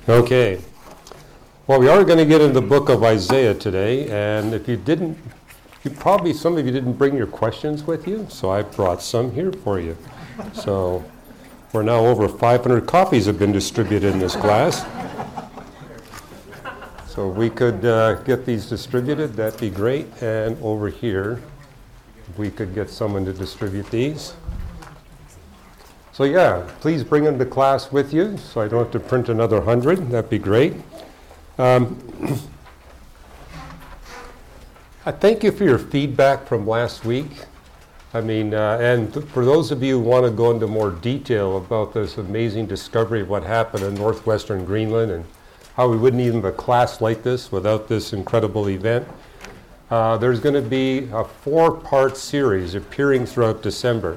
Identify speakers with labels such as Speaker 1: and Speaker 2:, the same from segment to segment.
Speaker 1: Okay. Well, we are going to get in the book of Isaiah today, and if some of you didn't bring your questions with you, so I brought some here for you. So we're now over 500 copies have been distributed in this class. So if we could get these distributed, that'd be great. And over here, if we could get someone to distribute these. So yeah, please bring them to class with you so I don't have to print another 100. That'd be great. I thank you for your feedback from last week. And for those of you who want to go into more detail about this amazing discovery of what happened in northwestern Greenland and how we wouldn't even have a class like this without this incredible event, there's going to be a 4-part series appearing throughout December.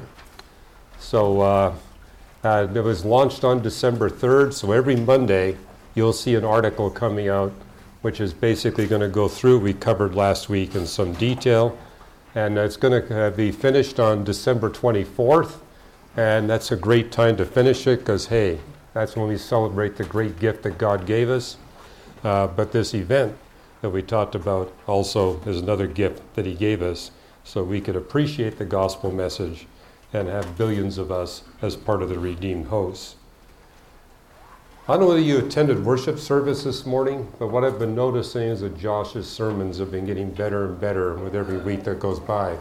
Speaker 1: So it was launched on December 3rd, so every Monday you'll see an article coming out which is basically going to go through we covered last week in some detail. And it's going to be finished on December 24th. And that's a great time to finish it because, hey, that's when we celebrate the great gift that God gave us. But this event that we talked about also is another gift that He gave us so we could appreciate the gospel message and have billions of us as part of the redeemed hosts. I don't know whether you attended worship service this morning, but what I've been noticing is that Josh's sermons have been getting better and better with every week that goes by.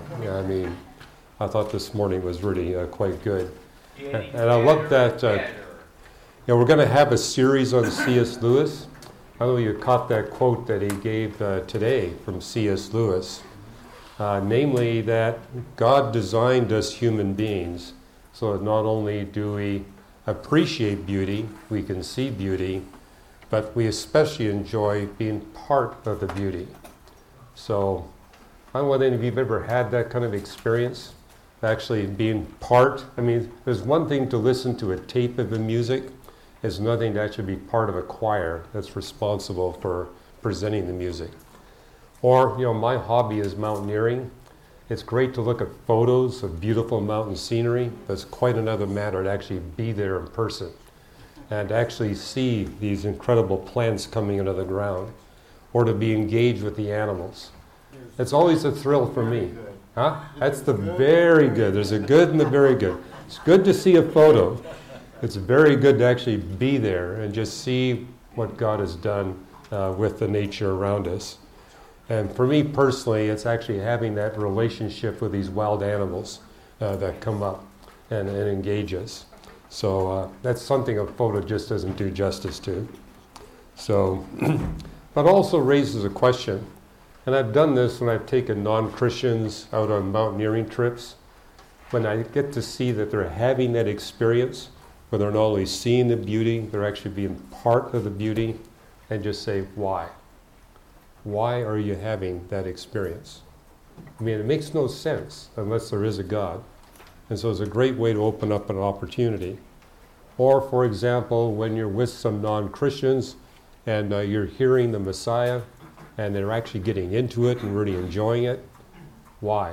Speaker 1: I thought this morning was really quite good. And I love that, we're going to have a series on C.S. Lewis. I know you caught that quote that he gave today from C.S. Lewis, namely that God designed us human beings so that not only do we appreciate beauty, we can see beauty, but we especially enjoy being part of the beauty. So I don't know whether any of you have ever had that kind of experience, actually being part. There's one thing to listen to a tape of the music. It's another thing to actually be part of a choir that's responsible for presenting the music. Or, my hobby is mountaineering. It's great to look at photos of beautiful mountain scenery, but it's quite another matter to actually be there in person and to actually see these incredible plants coming out of the ground or to be engaged with the animals. It's always a thrill for me. That's the very good. There's a good and the very good. It's good to see a photo. It's very good to actually be there and just see what God has done with the nature around us. And for me personally, it's actually having that relationship with these wild animals that come up and engage us. So that's something a photo just doesn't do justice to. So, but also raises a question. And I've done this when I've taken non-Christians out on mountaineering trips. When I get to see that they're having that experience, where they're not only seeing the beauty, they're actually being part of the beauty, and just say, why? Why are you having that experience? It makes no sense unless there is a God. And so it's a great way to open up an opportunity. Or, for example, when you're with some non-Christians and you're hearing the Messiah and they're actually getting into it and really enjoying it, why?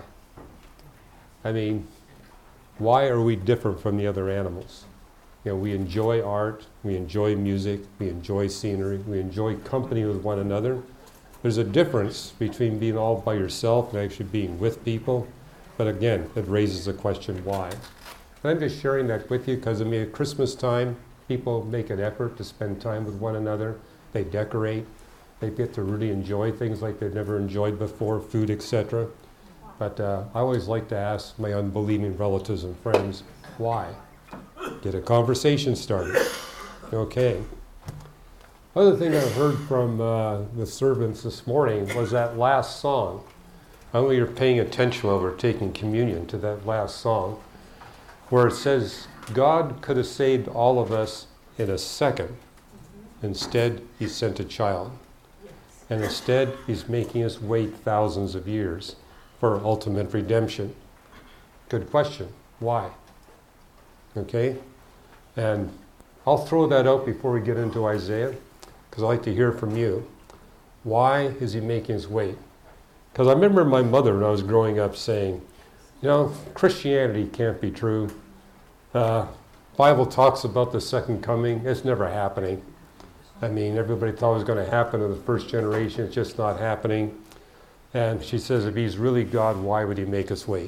Speaker 1: Why are we different from the other animals? We enjoy art, we enjoy music, we enjoy scenery, we enjoy company with one another. There's a difference between being all by yourself and actually being with people. But again, it raises the question, why? And I'm just sharing that with you because, at Christmas time, people make an effort to spend time with one another. They decorate. They get to really enjoy things like they've never enjoyed before, food, etc. But I always like to ask my unbelieving relatives and friends, why? Get a conversation started. Okay. Other thing I heard from the servants this morning was that last song. I know you're paying attention while we're taking communion to that last song, where it says, God could have saved all of us in a second. Instead, He sent a child. And instead, He's making us wait thousands of years for ultimate redemption. Good question. Why? Okay? And I'll throw that out before we get into Isaiah, because I'd like to hear from you. Why is He making us wait? Because I remember my mother when I was growing up saying, Christianity can't be true. Bible talks about the second coming. It's never happening. I mean, everybody thought it was going to happen in the first generation. It's just not happening. And she says, if he's really God, why would he make us wait?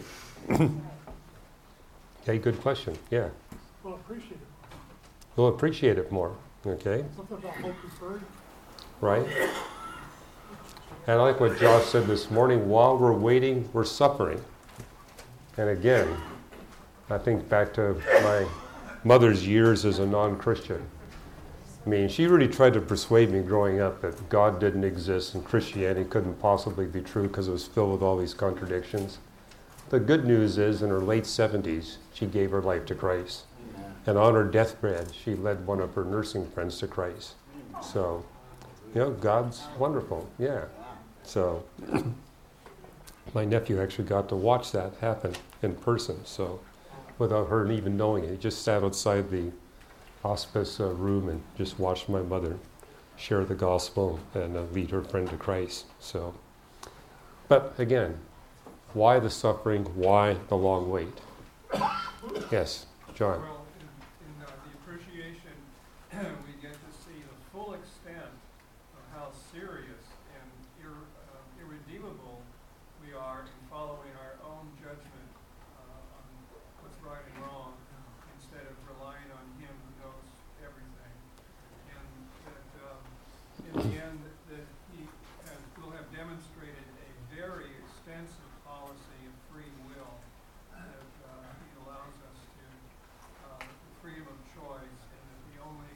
Speaker 1: Okay, good question. Yeah.
Speaker 2: We'll appreciate it.
Speaker 1: We'll appreciate it more. Okay.
Speaker 2: Something about hope deferred.
Speaker 1: Right. And I like what Josh said this morning, while we're waiting, we're suffering. And again, I think back to my mother's years as a non-Christian. I mean, she really tried to persuade me growing up that God didn't exist and Christianity couldn't possibly be true because it was filled with all these contradictions. The good news is, in her late 70s, she gave her life to Christ. And on her deathbed, she led one of her nursing friends to Christ. So, God's wonderful. Yeah. So, my nephew actually got to watch that happen in person. So, without her even knowing it, he just sat outside the hospice room and just watched my mother share the gospel and lead her friend to Christ. So, but again, why the suffering? Why the long wait? Yes, John.
Speaker 3: Well, in the appreciation, we get to see the full extent of how serious and irredeemable we are in following our own judgment on what's right and wrong, instead of relying on Him who knows everything. And that in the end, that He will have demonstrated a very extensive policy of free will, that He allows us to freedom of choice, and that the only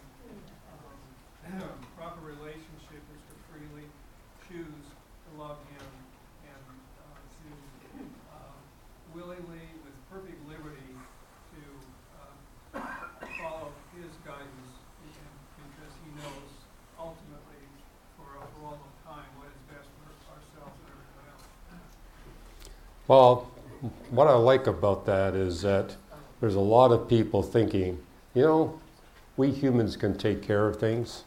Speaker 3: proper relationship is to freely choose to love Him and to willingly, with perfect liberty, to follow His guidance, because He knows ultimately for all of time what is best for ourselves and everyone else.
Speaker 1: Well, what I like about that is that there's a lot of people thinking, we humans can take care of things.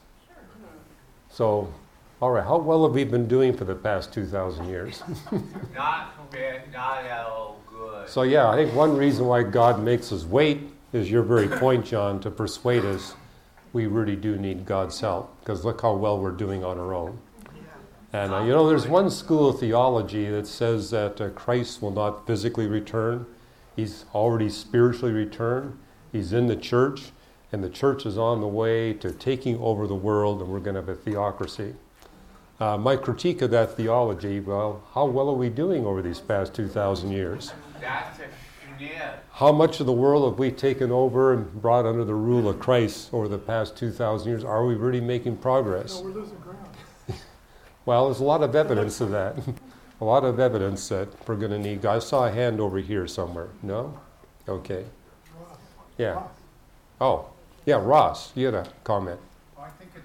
Speaker 1: So, all right, how well have we been doing for the past 2,000 years?
Speaker 4: Not all good.
Speaker 1: So yeah, I think one reason why God makes us wait is your very point, John, to persuade us we really do need God's help, because look how well we're doing on our own. And there's one school of theology that says that Christ will not physically return. He's already spiritually returned. He's in the church, and the church is on the way to taking over the world, and we're going to have a theocracy. My critique of that theology, well, how well are we doing over these past 2,000 years?
Speaker 4: That's a schnitt.
Speaker 1: How much of the world have we taken over and brought under the rule of Christ over the past 2,000 years? Are we really making progress?
Speaker 2: No, we're losing ground.
Speaker 1: Well, there's a lot of evidence of that. A lot of evidence that we're going to need. I saw a hand over here somewhere. No? Okay.
Speaker 2: Ross.
Speaker 1: Yeah.
Speaker 2: Ross.
Speaker 1: Oh, yeah, Ross, you had a comment.
Speaker 5: I think it's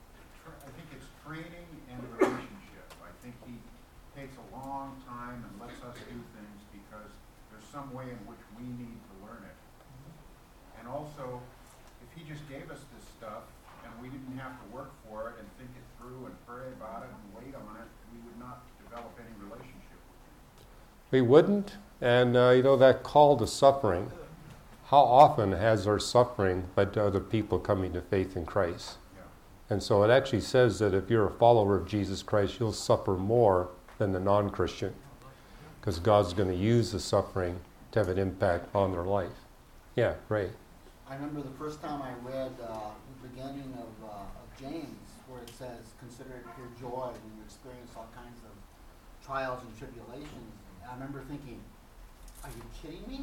Speaker 5: training and relationship. I think he takes a long time and lets us do things because there's some way in which we need to learn it. And also, if he just gave us this stuff and we didn't have to work for it and think it through and pray about it and wait on it, we would not develop any relationship with him.
Speaker 1: We wouldn't. And, that call to suffering, how often has our suffering led to other people coming to faith in Christ?
Speaker 5: Yeah.
Speaker 1: And so it actually says that if you're a follower of Jesus Christ, you'll suffer more than the non-Christian, because God's going to use the suffering to have an impact on their life. Yeah, Ray.
Speaker 6: I remember the first time I read the beginning of James, where it says, "Consider it pure joy when you experience all kinds of trials and tribulations." And I remember thinking, "Are you kidding me?"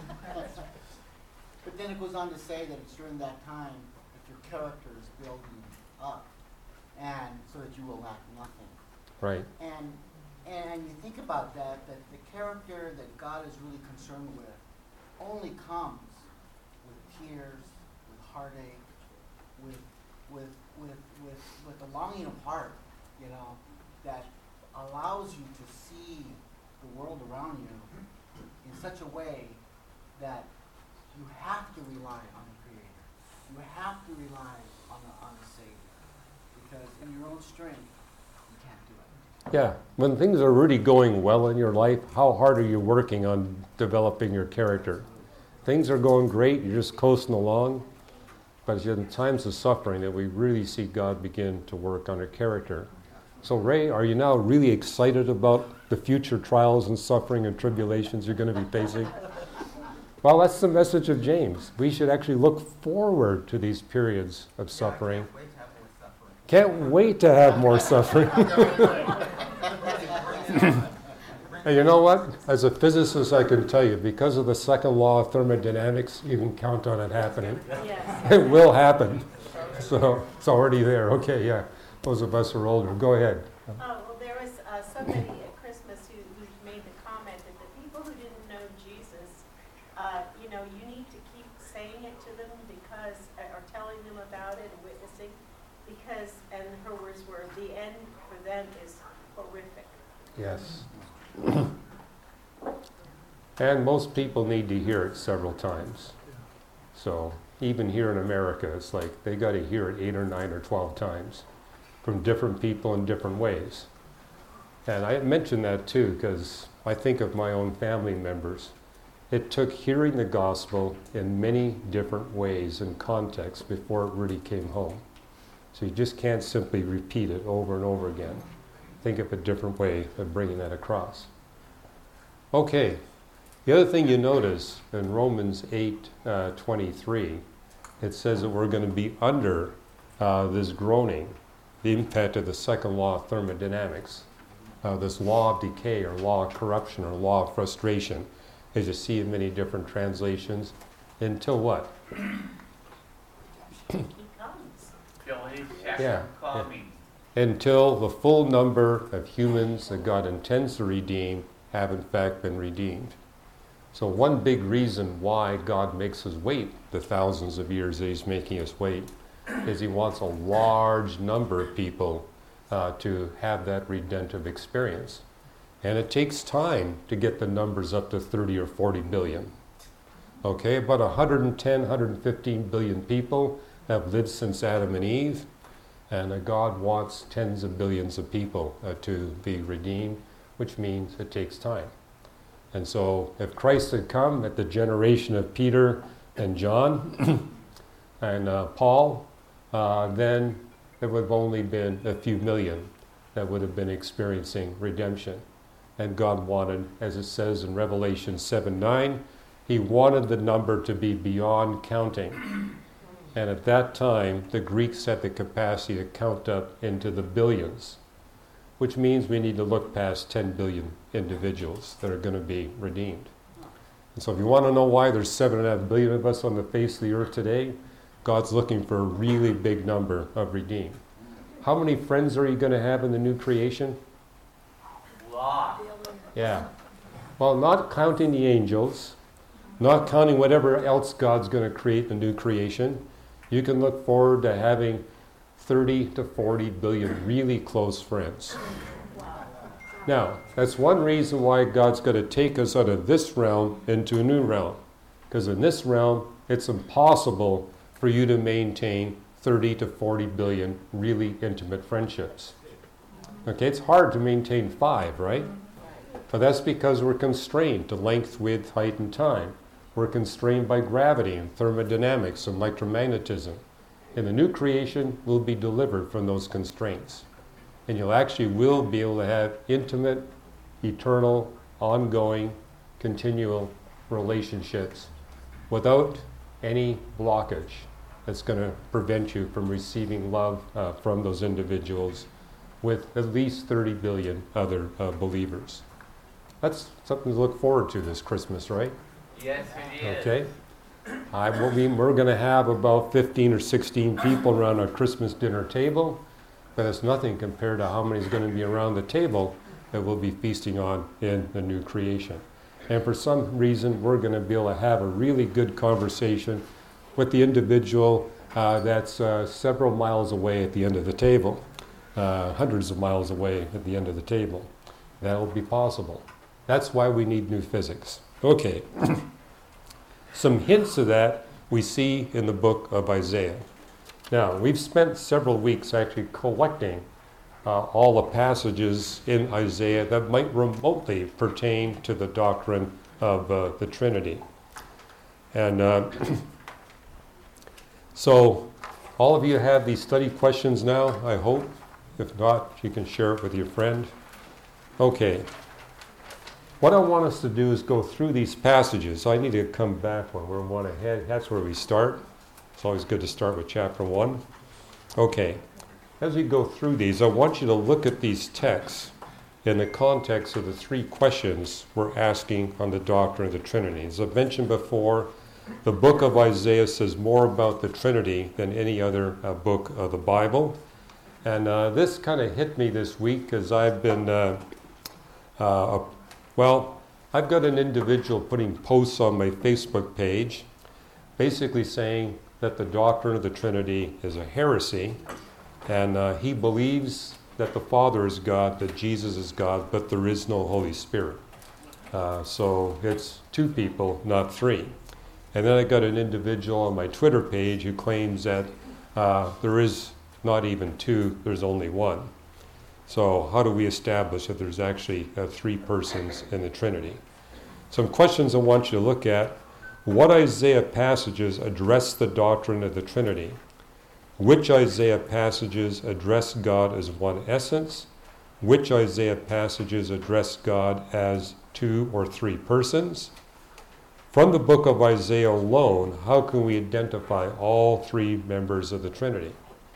Speaker 6: But then it goes on to say that it's during that time that your character is building up, and so that you will lack nothing.
Speaker 1: Right.
Speaker 6: And you think about that the character that God is really concerned with only comes with tears, with heartache, with a longing of heart, that allows you to see the world around you in such a way that you have to rely on the Creator. You have to rely on the Savior, because in your own strength, you can't do it.
Speaker 1: Yeah, when things are really going well in your life, how hard are you working on developing your character? Things are going great, you're just coasting along. but it's in times of suffering that we really see God begin to work on our character. So Ray, are you now really excited about the future trials and suffering and tribulations you're going to be facing? Well, that's the message of James. We should actually look forward to these periods of suffering. Can't wait to have more suffering. And you know what? As a physicist, I can tell you, because of the second law of thermodynamics, you can count on it happening.
Speaker 7: Yes.
Speaker 1: It will happen. So it's already there. Okay, yeah. Those of us who are older, go ahead.
Speaker 7: Oh, well, there was somebody at Christmas who made the comment that the people who didn't know Jesus, you need to keep saying it to them because, or telling them about it and witnessing, because, and her words were, the end for them is horrific.
Speaker 1: Yes. And most people need to hear it several times. So even here in America, it's like they got to hear it 8 or 9 or 12 times from different people in different ways. And I mention that too because I think of my own family members. It took hearing the gospel in many different ways and contexts before it really came home. So you just can't simply repeat it over and over again. Think of a different way of bringing that across. Okay, the other thing you notice in Romans 8:23, it says that we're going to be under this groaning, the impact of the second law of thermodynamics, this law of decay or law of corruption or law of frustration, as you see in many different translations, until what?
Speaker 7: He comes.
Speaker 4: Till his
Speaker 1: Yeah.
Speaker 4: second coming.
Speaker 1: Until the full number of humans that God intends to redeem have in fact been redeemed. So one big reason why God makes us wait the thousands of years that He's making us wait is He wants a large number of people to have that redemptive experience. And it takes time to get the numbers up to 30 or 40 billion. Okay, about 110, 115 billion people have lived since Adam and Eve. And God wants tens of billions of people to be redeemed, which means it takes time. And so if Christ had come at the generation of Peter and John and Paul, then there would have only been a few million that would have been experiencing redemption. And God wanted, as it says in Revelation 7:9, He wanted the number to be beyond counting. And at that time, the Greeks had the capacity to count up into the billions, which means we need to look past 10 billion individuals that are going to be redeemed. And so if you want to know why there's 7.5 billion of us on the face of the earth today, God's looking for a really big number of redeemed. How many friends are you going to have in the new creation?
Speaker 4: Lot.
Speaker 1: Yeah. Well, not counting the angels, not counting whatever else God's going to create in the new creation, you can look forward to having 30 to 40 billion really close friends. Now, that's one reason why God's going to take us out of this realm into a new realm. Because in this realm, it's impossible for you to maintain 30 to 40 billion really intimate friendships. Okay, it's hard to maintain 5, right? But that's because we're constrained to length, width, height, and time. We're constrained by gravity and thermodynamics and electromagnetism. In the new creation, we'll be delivered from those constraints. And you'll actually will be able to have intimate, eternal, ongoing, continual relationships without any blockage that's going to prevent you from receiving love from those individuals with at least 30 billion other believers. That's something to look forward to this Christmas, right?
Speaker 4: Yes, it is.
Speaker 1: Okay. We're going to have about 15 or 16 people around our Christmas dinner table, but it's nothing compared to how many is going to be around the table that we'll be feasting on in the new creation. And for some reason, we're going to be able to have a really good conversation with the individual that's several miles away at the end of the table, hundreds of miles away at the end of the table. That'll be possible. That's why we need new physics. Okay. Some hints of that we see in the book of Isaiah. Now, we've spent several weeks actually collecting all the passages in Isaiah that might remotely pertain to the doctrine of the Trinity. And So all of you have these study questions now, I hope. If not, you can share it with your friend. Okay. What I want us to do is go through these passages. So I need to come back we're one ahead. That's where we start. It's always good to start with chapter 1. Okay. As we go through these, I want you to look at these texts in the context of the 3 questions we're asking on the doctrine of the Trinity. As I've mentioned before, the book of Isaiah says more about the Trinity than any other book of the Bible. And this kind of hit me this week as I've been, I've got an individual putting posts on my Facebook page basically saying that the doctrine of the Trinity is a heresy, and he believes that the Father is God, that Jesus is God, but there is no Holy Spirit. So it's 2 people, not 3. And then I got an individual on my Twitter page who claims that there is not even 2, there's only 1. So how do we establish that there's actually 3 persons in the Trinity? Some questions I want you to look at. What Isaiah passages address the doctrine of the Trinity? Which Isaiah passages address God as one essence? Which Isaiah passages address God as 2 or 3 persons? From the book of Isaiah alone, how can we identify all 3 members of the Trinity?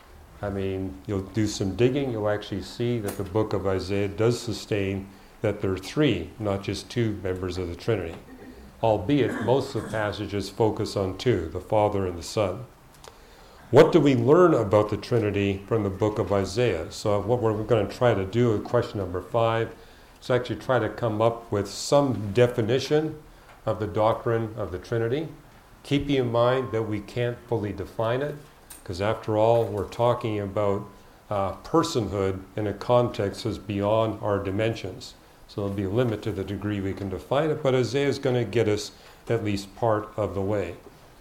Speaker 1: I mean, you'll do some digging, you'll actually see that the book of Isaiah does sustain that there are 3, not just 2 members of the Trinity. Albeit, most of the passages focus on 2, the Father and the Son. What do we learn about the Trinity from the book of Isaiah? So what we're going to try to do in question number 5 is actually try to come up with some definition of the doctrine of the Trinity, keeping in mind that we can't fully define it, because after all, we're talking about personhood in a context that's beyond our dimensions. So there'll be a limit to the degree we can define it, but Isaiah is going to get us at least part of the way.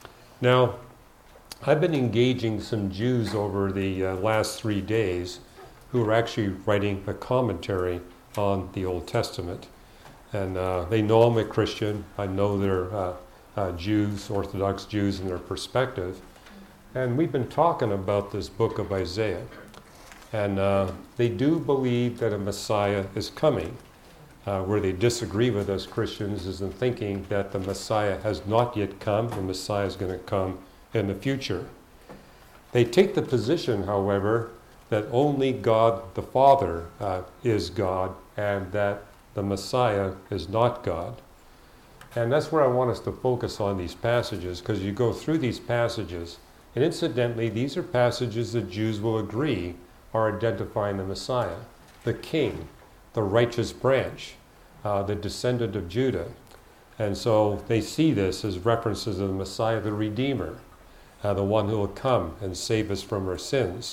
Speaker 1: Now, I've been engaging some Jews over the last 3 days who are actually writing a commentary on the Old Testament. And they know I'm a Christian. I know they're Jews, Orthodox Jews in their perspective. And we've been talking about this book of Isaiah. And they do believe that a Messiah is coming. Where they disagree with us Christians is in thinking that the Messiah has not yet come, the Messiah is going to come in the future. They take the position, however, that only God the Father is God and that the Messiah is not God. And that's where I want us to focus on these passages, because you go through these passages, and incidentally, these are passages that Jews will agree are identifying the Messiah, the King, the righteous branch, the descendant of Judah. And so they see this as references of the Messiah, the Redeemer, the one who will come and save us from our sins.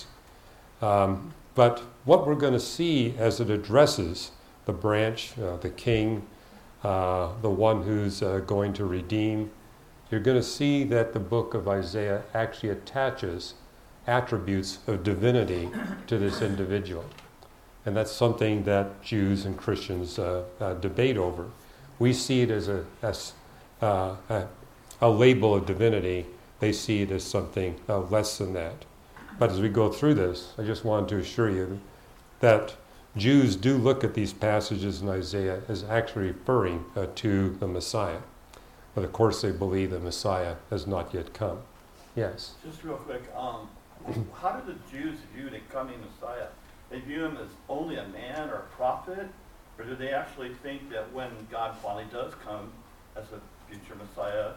Speaker 1: But what we're going to see as it addresses the branch, the King, the one who's going to redeem, you're going to see that the book of Isaiah actually attaches attributes of divinity to this individual. And that's something that Jews and Christians debate over. We see it as a label of divinity. They see it as something less than that. But as we go through this, I just wanted to assure you that Jews do look at these passages in Isaiah as actually referring to the Messiah. But of course they believe the Messiah has not yet come. Yes?
Speaker 8: Just real quick, how do the Jews view the coming Messiah? They view him as only a man or a prophet? Or do they actually think that when God finally does come as a future Messiah,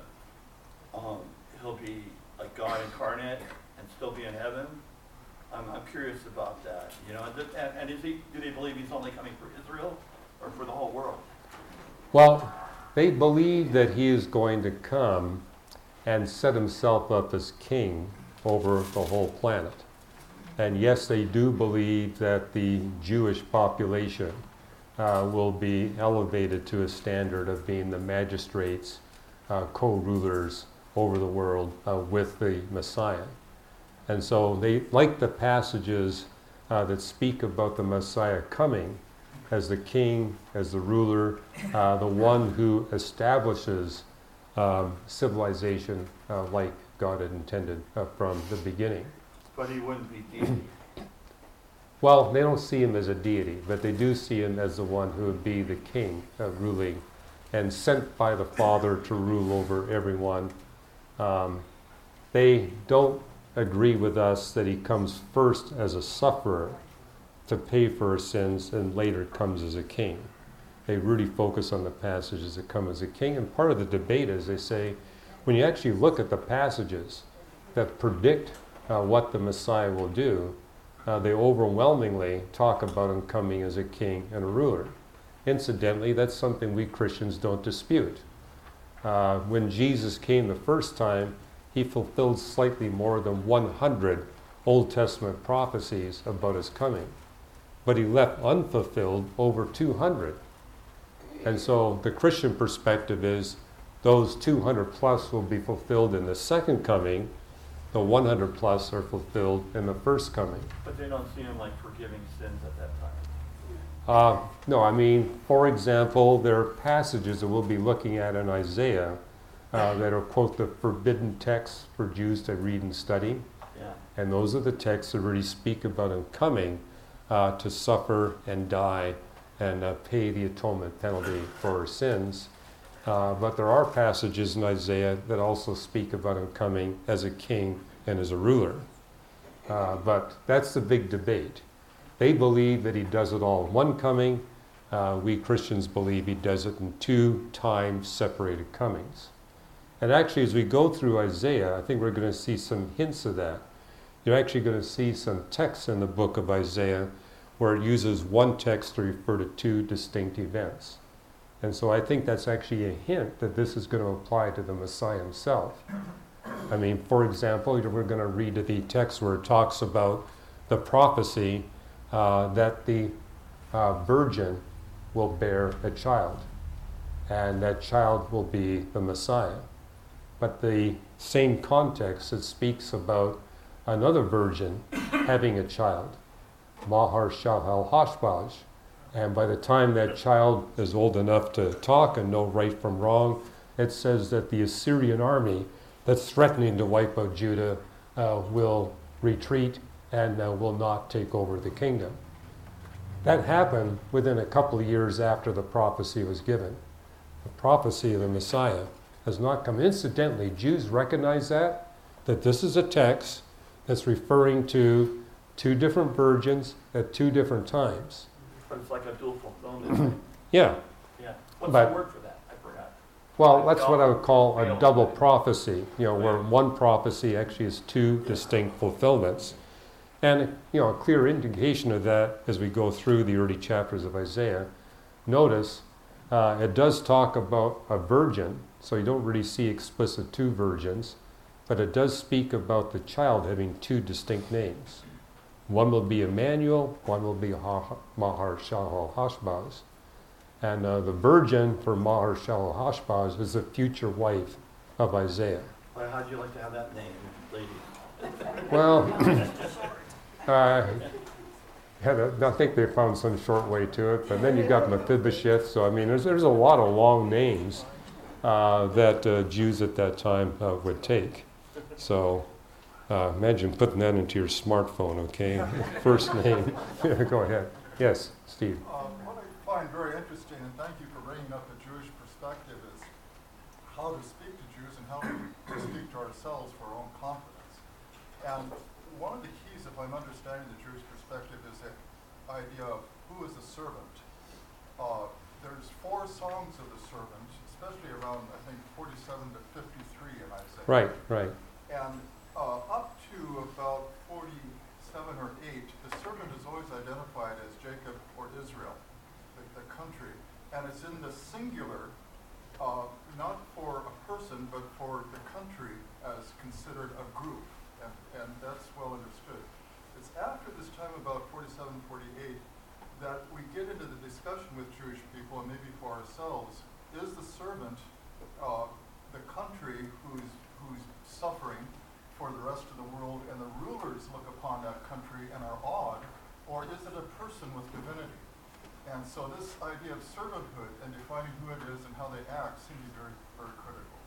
Speaker 8: he'll be like God incarnate and still be in heaven? I'm curious about that. You know, and do they believe he's only coming for Israel or for the whole world?
Speaker 1: Well, they believe that he is going to come and set himself up as king over the whole planet. And yes, they do believe that the Jewish population will be elevated to a standard of being the magistrates, co-rulers over the world with the Messiah. And so they like the passages that speak about the Messiah coming as the king, as the ruler, the one who establishes civilization like God had intended from the beginning.
Speaker 8: But he wouldn't be deity.
Speaker 1: Well, they don't see him as a deity, but they do see him as the one who would be the king, ruling, and sent by the Father to rule over everyone. They don't agree with us that he comes first as a sufferer to pay for our sins and later comes as a king. They really focus on the passages that come as a king, and part of the debate is they say, when you actually look at the passages that predict what the Messiah will do, they overwhelmingly talk about him coming as a king and a ruler. Incidentally, that's something we Christians don't dispute. When Jesus came the first time, he fulfilled slightly more than 100 Old Testament prophecies about his coming. But he left unfulfilled over 200. And so the Christian perspective is those 200 plus will be fulfilled in the second coming. The 100 plus are fulfilled in the first coming.
Speaker 8: But they don't see him like forgiving sins at that time.
Speaker 1: No, I mean, for example, there are passages that we'll be looking at in Isaiah that are, quote, the forbidden texts for Jews to read and study.
Speaker 8: Yeah.
Speaker 1: And those are the texts that really speak about him coming to suffer and die and pay the atonement penalty for our sins. But there are passages in Isaiah that also speak about him coming as a king and as a ruler. But that's the big debate. They believe that he does it all in one coming. We Christians believe he does it in 2 time separated comings. And actually, as we go through Isaiah, I think we're going to see some hints of that. You're actually going to see some texts in the book of Isaiah where it uses one text to refer to 2 distinct events. And so I think that's actually a hint that this is going to apply to the Messiah himself. I mean, for example, we're going to read the text where it talks about the prophecy that the virgin will bear a child, and that child will be the Messiah. But the same context, it speaks about another virgin having a child, Mahar-shalal-Hashbaz. And by the time that child is old enough to talk and know right from wrong, it says that the Assyrian army that's threatening to wipe out Judah will retreat and will not take over the kingdom. That happened within a couple of years after the prophecy was given. The prophecy of the Messiah has not come. Incidentally, Jews recognize that this is a text that's referring to 2 different virgins at 2 different times.
Speaker 8: But it's like a dual fulfillment.
Speaker 1: Yeah.
Speaker 8: Yeah. What's
Speaker 1: But-
Speaker 8: the word for that? I forgot.
Speaker 1: Well, that's what I would call a double prophecy, where one prophecy actually is 2 distinct fulfillments. And, a clear indication of that as we go through the early chapters of Isaiah. Notice, it does talk about a virgin, so you don't really see explicit 2 virgins, but it does speak about the child having 2 distinct names. One will be Emmanuel, one will be Mahar-shalal-Hashbaz. And the virgin for Mahar-shalal-Hashbaz is the future wife of Isaiah.
Speaker 8: Well, how'd you like to have that name, lady?
Speaker 1: Well, I think they found some short way to it, but then you got Mephibosheth, so I mean, there's a lot of long names that Jews at that time would take. So imagine putting that into your smartphone, okay? First name. Go ahead. Yes, Steve.
Speaker 9: What I find very interesting, and thank you for bringing up the Jewish perspective, is how to speak to Jews and how to speak to ourselves for our own confidence. And one of the keys, if I'm understanding the Jewish perspective, is the idea of who is the servant. There's 4 songs of the servant, especially around, I think, 47 to 53 in Isaiah.
Speaker 1: Right, right.
Speaker 9: And up to about 47 or 8, the servant is always identified as Jacob or Israel, the country. And it's in the singular, not for a person, but for the country as considered a group. And that's well understood. It's after this time, about 47, 48, that we get into the discussion with Jewish people, and maybe for ourselves, is the servant the country who's suffering for the rest of the world, and the rulers look upon that country and are awed, or is it a person with divinity? And so this idea of servanthood and defining who it is and how they act seem to be very, very critical.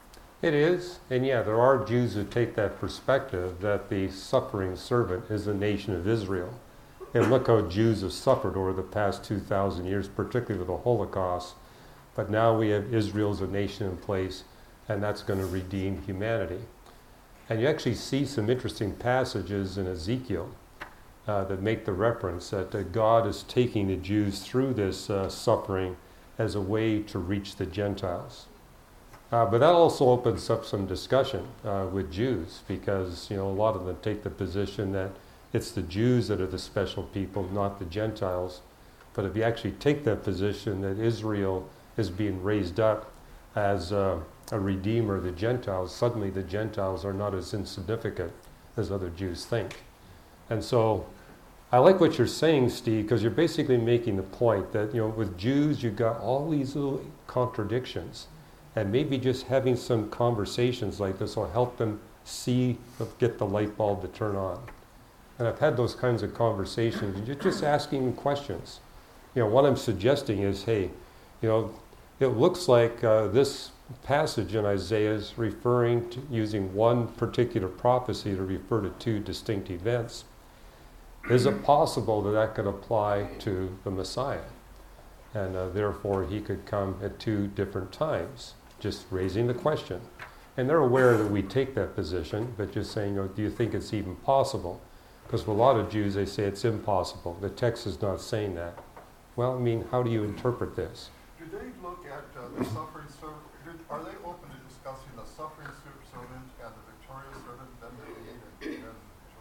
Speaker 1: It is, and yeah, there are Jews who take that perspective that the suffering servant is the nation of Israel. And look how Jews have suffered over the past 2,000 years, particularly with the Holocaust. But now we have Israel as a nation in place, and that's going to redeem humanity. And you actually see some interesting passages in Ezekiel that make the reference that God is taking the Jews through this suffering as a way to reach the Gentiles. But that also opens up some discussion with Jews, because a lot of them take the position that it's the Jews that are the special people, not the Gentiles. But if you actually take that position that Israel is being raised up as a redeemer of the Gentiles, suddenly the Gentiles are not as insignificant as other Jews think. And so I like what you're saying, Steve, because you're basically making the point that, with Jews, you've got all these little contradictions. And maybe just having some conversations like this will help them get the light bulb to turn on. And I've had those kinds of conversations, and you're just asking them questions. What I'm suggesting is, hey, it looks like this passage in Isaiah is referring to using one particular prophecy to refer to two distinct events. Is it possible that that could apply to the Messiah? And therefore he could come at two different times, just raising the question. And they're aware that we take that position, but just saying, do you think it's even possible? Because for a lot of Jews, they say it's impossible. The text is not saying that. Well, how do you interpret this?
Speaker 9: Do they look at the suffering servant? Are they open to discussing the suffering servant and the victorious servant, then David and then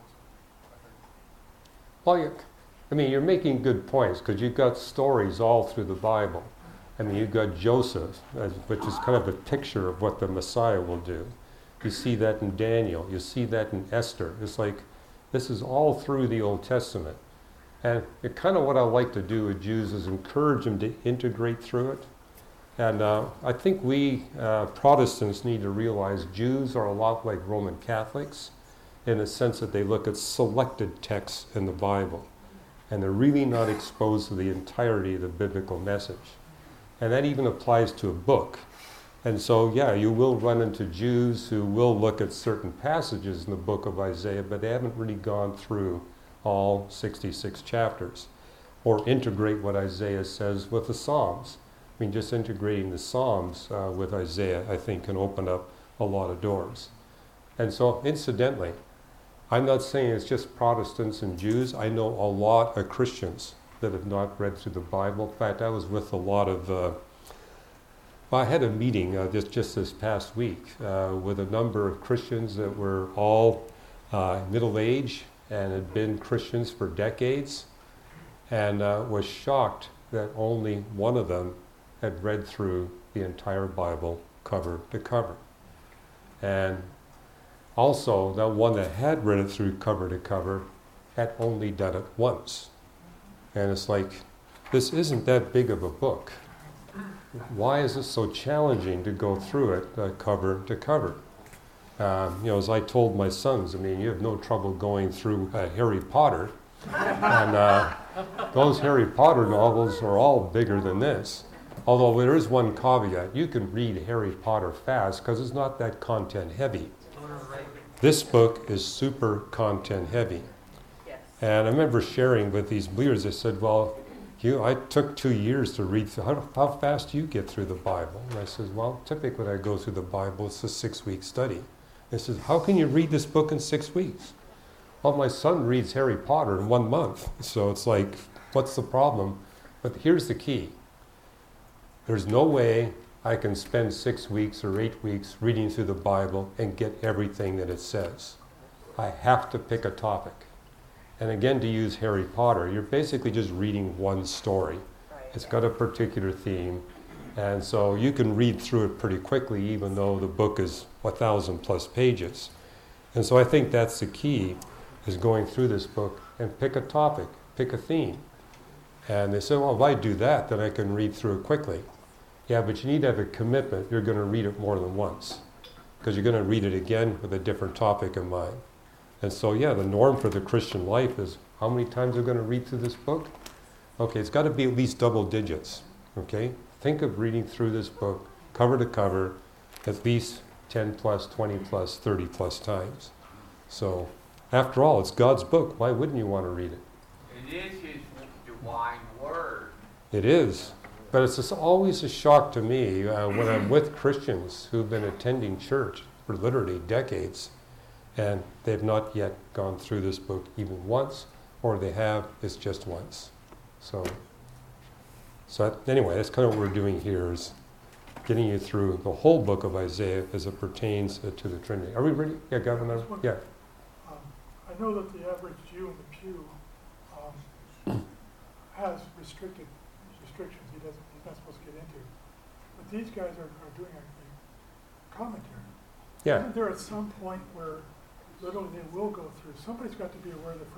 Speaker 9: Joseph? I think.
Speaker 1: Well, you're making good points, because you've got stories all through the Bible. You've got Joseph, which is kind of a picture of what the Messiah will do. You see that in Daniel. You see that in Esther. It's like this is all through the Old Testament. And kind of what I like to do with Jews is encourage them to integrate through it. And I think we Protestants need to realize Jews are a lot like Roman Catholics in the sense that they look at selected texts in the Bible. And they're really not exposed to the entirety of the biblical message. And that even applies to a book. And so, yeah, you will run into Jews who will look at certain passages in the book of Isaiah, but they haven't really gone through all 66 chapters, or integrate what Isaiah says with the Psalms. Just integrating the Psalms with Isaiah, I think, can open up a lot of doors. And so, incidentally, I'm not saying it's just Protestants and Jews. I know a lot of Christians that have not read through the Bible. In fact, I was with a lot of I had a meeting just this past week with a number of Christians that were all middle-aged and had been Christians for decades, and was shocked that only one of them had read through the entire Bible cover to cover. And also, that one that had read it through cover to cover had only done it once. And it's like, this isn't that big of a book. Why is it so challenging to go through it cover to cover? As I told my sons, you have no trouble going through Harry Potter. And those Harry Potter novels are all bigger than this. Although there is one caveat. You can read Harry Potter fast because it's not that content heavy. This book is super content heavy.
Speaker 7: Yes.
Speaker 1: And I remember sharing with these leaders, they said, well, I took 2 years to read through. How fast do you get through the Bible? And I said, well, typically when I go through the Bible, it's a 6-week study. They said, how can you read this book in 6 weeks? Well, my son reads Harry Potter in 1 month. So it's like, what's the problem? But here's the key. There's no way I can spend 6 weeks or 8 weeks reading through the Bible and get everything that it says. I have to pick a topic. And again, to use Harry Potter, you're basically just reading one story. It's got a particular theme. And so you can read through it pretty quickly, even though the book is 1,000+ pages. And so I think that's the key, is going through this book and pick a topic, pick a theme. And they say, well, if I do that, then I can read through it quickly. Yeah, but you need to have a commitment. You're going to read it more than once, because you're going to read it again with a different topic in mind. And so, yeah, the norm for the Christian life is how many times we're going to read through this book? Okay, it's got to be at least double digits, okay? Think of reading through this book, cover to cover, at least 10 plus, 20 plus, 30 plus times. So, after all, it's God's book. Why wouldn't you want to read it?
Speaker 4: It is His divine word.
Speaker 1: It is. But it's just always a shock to me when I'm with Christians who've been attending church for literally decades, and they've not yet gone through this book even once, or they have, it's just once. So anyway, that's kind of what we're doing here, is getting you through the whole book of Isaiah as it pertains to the Trinity. Are we ready? Yeah, Governor? Yeah.
Speaker 2: I know that the average Jew in the pew has restrictions he's not supposed to get into. But these guys are doing a commentary.
Speaker 1: Yeah.
Speaker 2: Isn't there at some point where literally they will go through, somebody's got to be aware of the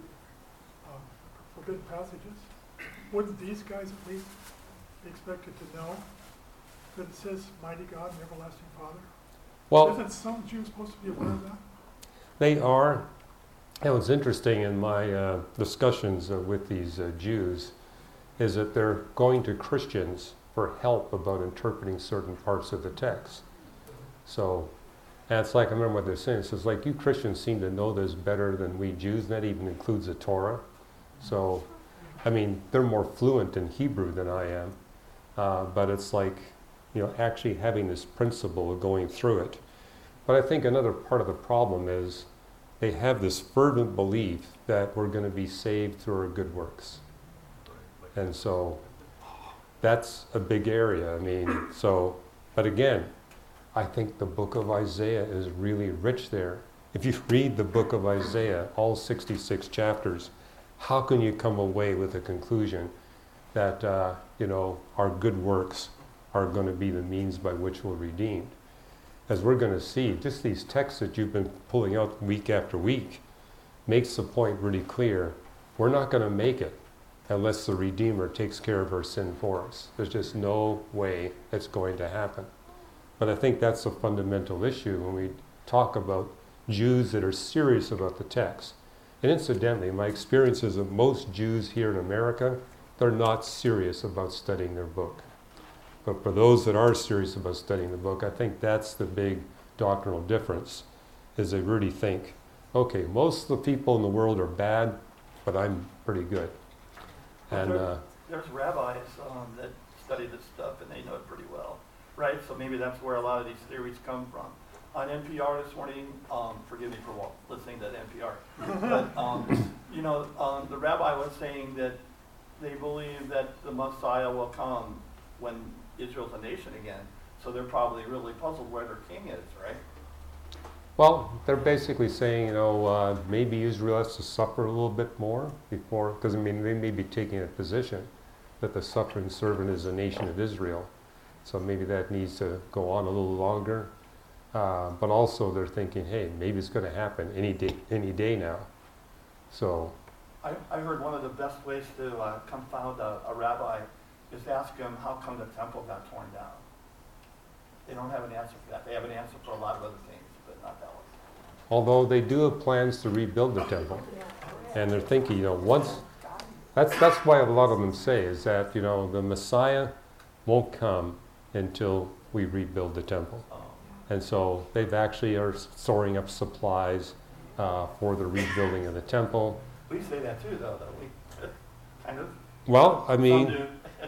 Speaker 2: forbidden passages? Wouldn't these guys at least be expected to know that it says mighty God and everlasting Father?
Speaker 1: Well,
Speaker 2: isn't some Jews supposed to be aware of that?
Speaker 1: they are. And what's interesting in my discussions with these Jews is that they're going to Christians for help about interpreting certain parts of the text. So, and it's like, I remember what they're saying, it says, like, you Christians seem to know this better than we Jews, and that even includes the Torah. So, I mean, they're more fluent in Hebrew than I am, but it's like, actually having this principle of going through it. But I think another part of the problem is they have this fervent belief that we're going to be saved through our good works. And so that's a big area. I mean, but again, I think the book of Isaiah is really rich there. If you read the book of Isaiah, all 66 chapters, how can you come away with a conclusion that, our good works are going to be the means by which we're redeemed? As we're going to see, just these texts that you've been pulling out week after week makes the point really clear. We're not going to make it unless the Redeemer takes care of our sin for us. There's just no way it's going to happen. But I think that's a fundamental issue when we talk about Jews that are serious about the text. And incidentally, my experience is that most Jews here in America, they're not serious about studying their book. But for those that are serious about studying the book, I think that's the big doctrinal difference, is they really think, okay, most of the people in the world are bad, but I'm pretty good. And
Speaker 8: there's rabbis that study this stuff, and they know it pretty well, right? So maybe that's where a lot of these theories come from. On NPR this morning, forgive me for listening to NPR, but the rabbi was saying that they believe that the Messiah will come when Israel's a nation again. So they're probably really puzzled where their king is, right?
Speaker 1: well, they're basically saying, maybe Israel has to suffer a little bit more before, because they may be taking a position that the suffering servant is the nation of Israel. So maybe that needs to go on a little longer. But also they're thinking, hey, maybe it's going to happen any day now. So
Speaker 8: I heard one of the best ways to confound a rabbi is ask him how come the temple got torn down. They don't have an answer for that. They have an answer for a lot of other things, but not that one.
Speaker 1: although they do have plans to rebuild the temple. And they're thinking, that's why a lot of them say is that, the Messiah won't come until we rebuild the temple. And so they've actually are storing up supplies for the rebuilding of the temple.
Speaker 8: We say that too, though, don't we? Kind of.
Speaker 1: Well,
Speaker 8: Some do.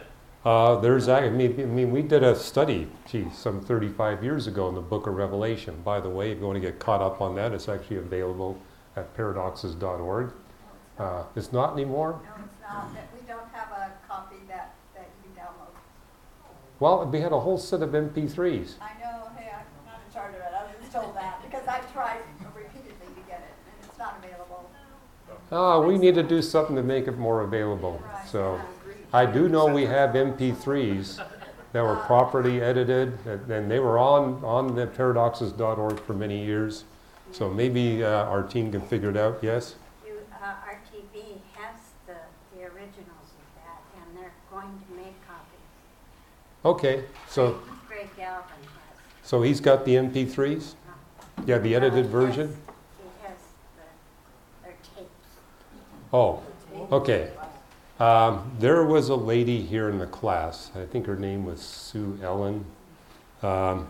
Speaker 1: we did a study, some 35 years ago in the book of Revelation. By the way, if you want to get caught up on that, it's actually available at paradoxes.org. It's not anymore?
Speaker 10: No, it's not. We don't have a copy that you can download.
Speaker 1: Well, we had a whole set of MP3s.
Speaker 10: I know, hey, I'm not in charge of it. I was just told that because I tried repeatedly to get it and it's not available.
Speaker 1: We need to do something to make it more available.
Speaker 10: Right.
Speaker 1: So I do know we have MP3s that were properly edited, and they were on the paradoxes.org for many years. So maybe our team can figure it out, yes?
Speaker 11: RTV has the originals of that, and they're going to make copies.
Speaker 1: Okay, so
Speaker 11: Greg Galvin has.
Speaker 1: so he's got the MP3s? Yeah, the edited version?
Speaker 11: He has their tapes.
Speaker 1: Oh, okay. There was a lady here in the class. I think her name was Sue Ellen.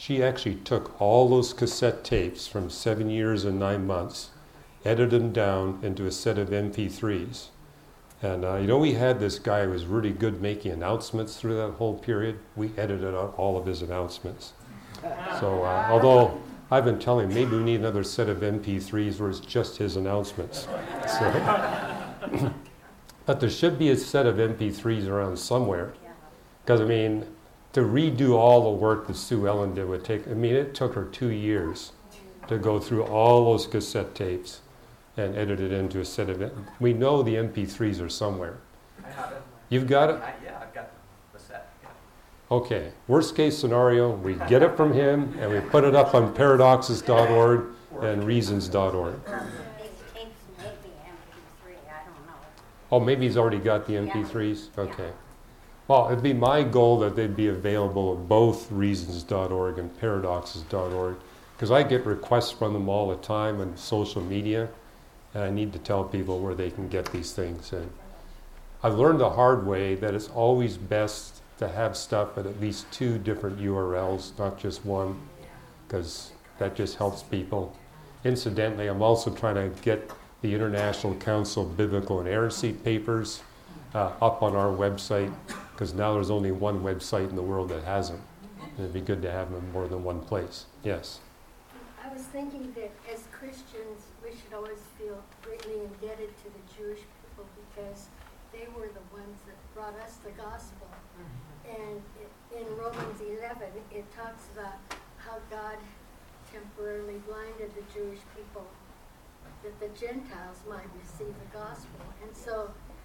Speaker 1: She actually took all those cassette tapes from 7 years and 9 months, edited them down into a set of MP3s. And we had this guy who was really good making announcements through that whole period. We edited out all of his announcements. So although I've been telling him maybe we need another set of MP3s where it's just his announcements. So but there should be a set of MP3s around somewhere. Because, to redo all the work that Sue Ellen did would take, it took her 2 years to go through all those cassette tapes and edit it into a set of, we know the MP3s are somewhere.
Speaker 12: I have it.
Speaker 1: You've got it?
Speaker 12: Yeah, I've got the set. Yeah.
Speaker 1: Okay, worst case scenario, we get it from him and we put it up on paradoxes.org and reasons.org.
Speaker 11: These tapes may be MP3, I don't know.
Speaker 1: Oh, maybe he's already got the MP3s? Okay. Well, it'd be my goal that they'd be available at both reasons.org and paradoxes.org, because I get requests from them all the time on social media, and I need to tell people where they can get these things. And I've learned the hard way that it's always best to have stuff at least 2 different URLs, not just one, because that just helps people. Incidentally, I'm also trying to get the International Council of Biblical Inerrancy papers up on our website, because now there's only one website in the world that has them. And it'd be good to have them in more than one place. Yes?
Speaker 13: I was thinking that as Christians, we should always feel greatly indebted to the Jewish people because they were the ones that brought us the gospel. And in Romans 11, it talks about how God temporarily blinded the Jewish people that the Gentiles might receive the gospel. And so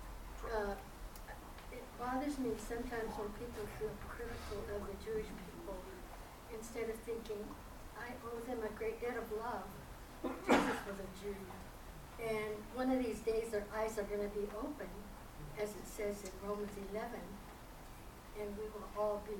Speaker 13: it bothers me sometimes when people feel critical of the Jewish people instead of thinking, I owe them a great debt of love. Jesus was a Jew. And one of these days their eyes are going to be open, as it says in Romans 11, and we will all be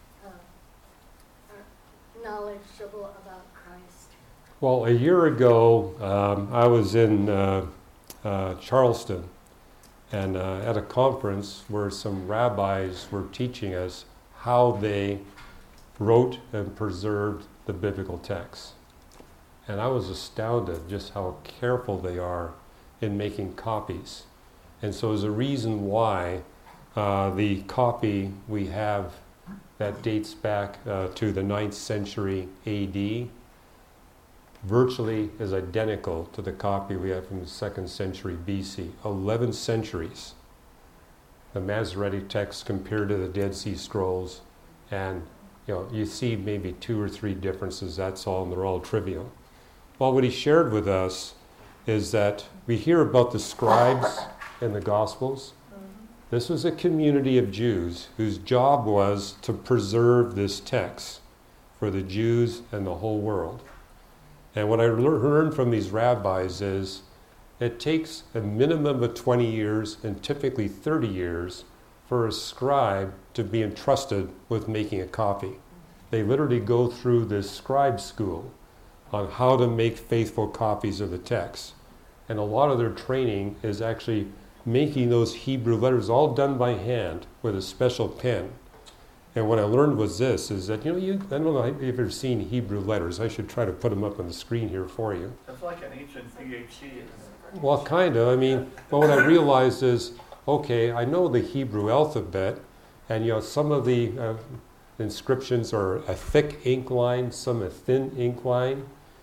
Speaker 13: knowledgeable about Christ.
Speaker 1: Well, a year ago, I was in Charleston, and at a conference where some rabbis were teaching us how they wrote and preserved the biblical texts. And I was astounded just how careful they are in making copies. And so there's a reason why the copy we have that dates back to the 9th century AD virtually is identical to the copy we have from the 2nd century BC. 11 centuries. The Masoretic text compared to the Dead Sea Scrolls, and you see maybe 2 or 3 differences, that's all, and they're all trivial. Well, what he shared with us is that we hear about the scribes in the Gospels. This was a community of Jews whose job was to preserve this text for the Jews and the whole world. And what I learned from these rabbis is it takes a minimum of 20 years and typically 30 years for a scribe to be entrusted with making a copy. They literally go through this scribe school on how to make faithful copies of the text. And a lot of their training is actually making those Hebrew letters, all done by hand with a special pen. And what I learned was this, is that, I don't know if you've ever seen Hebrew letters. I should try to put them up on the screen here for you.
Speaker 8: That's like an ancient PhD.
Speaker 1: Well, kind of. But what I realized is, okay, I know the Hebrew alphabet, and some of the inscriptions are a thick ink line, some a thin ink line.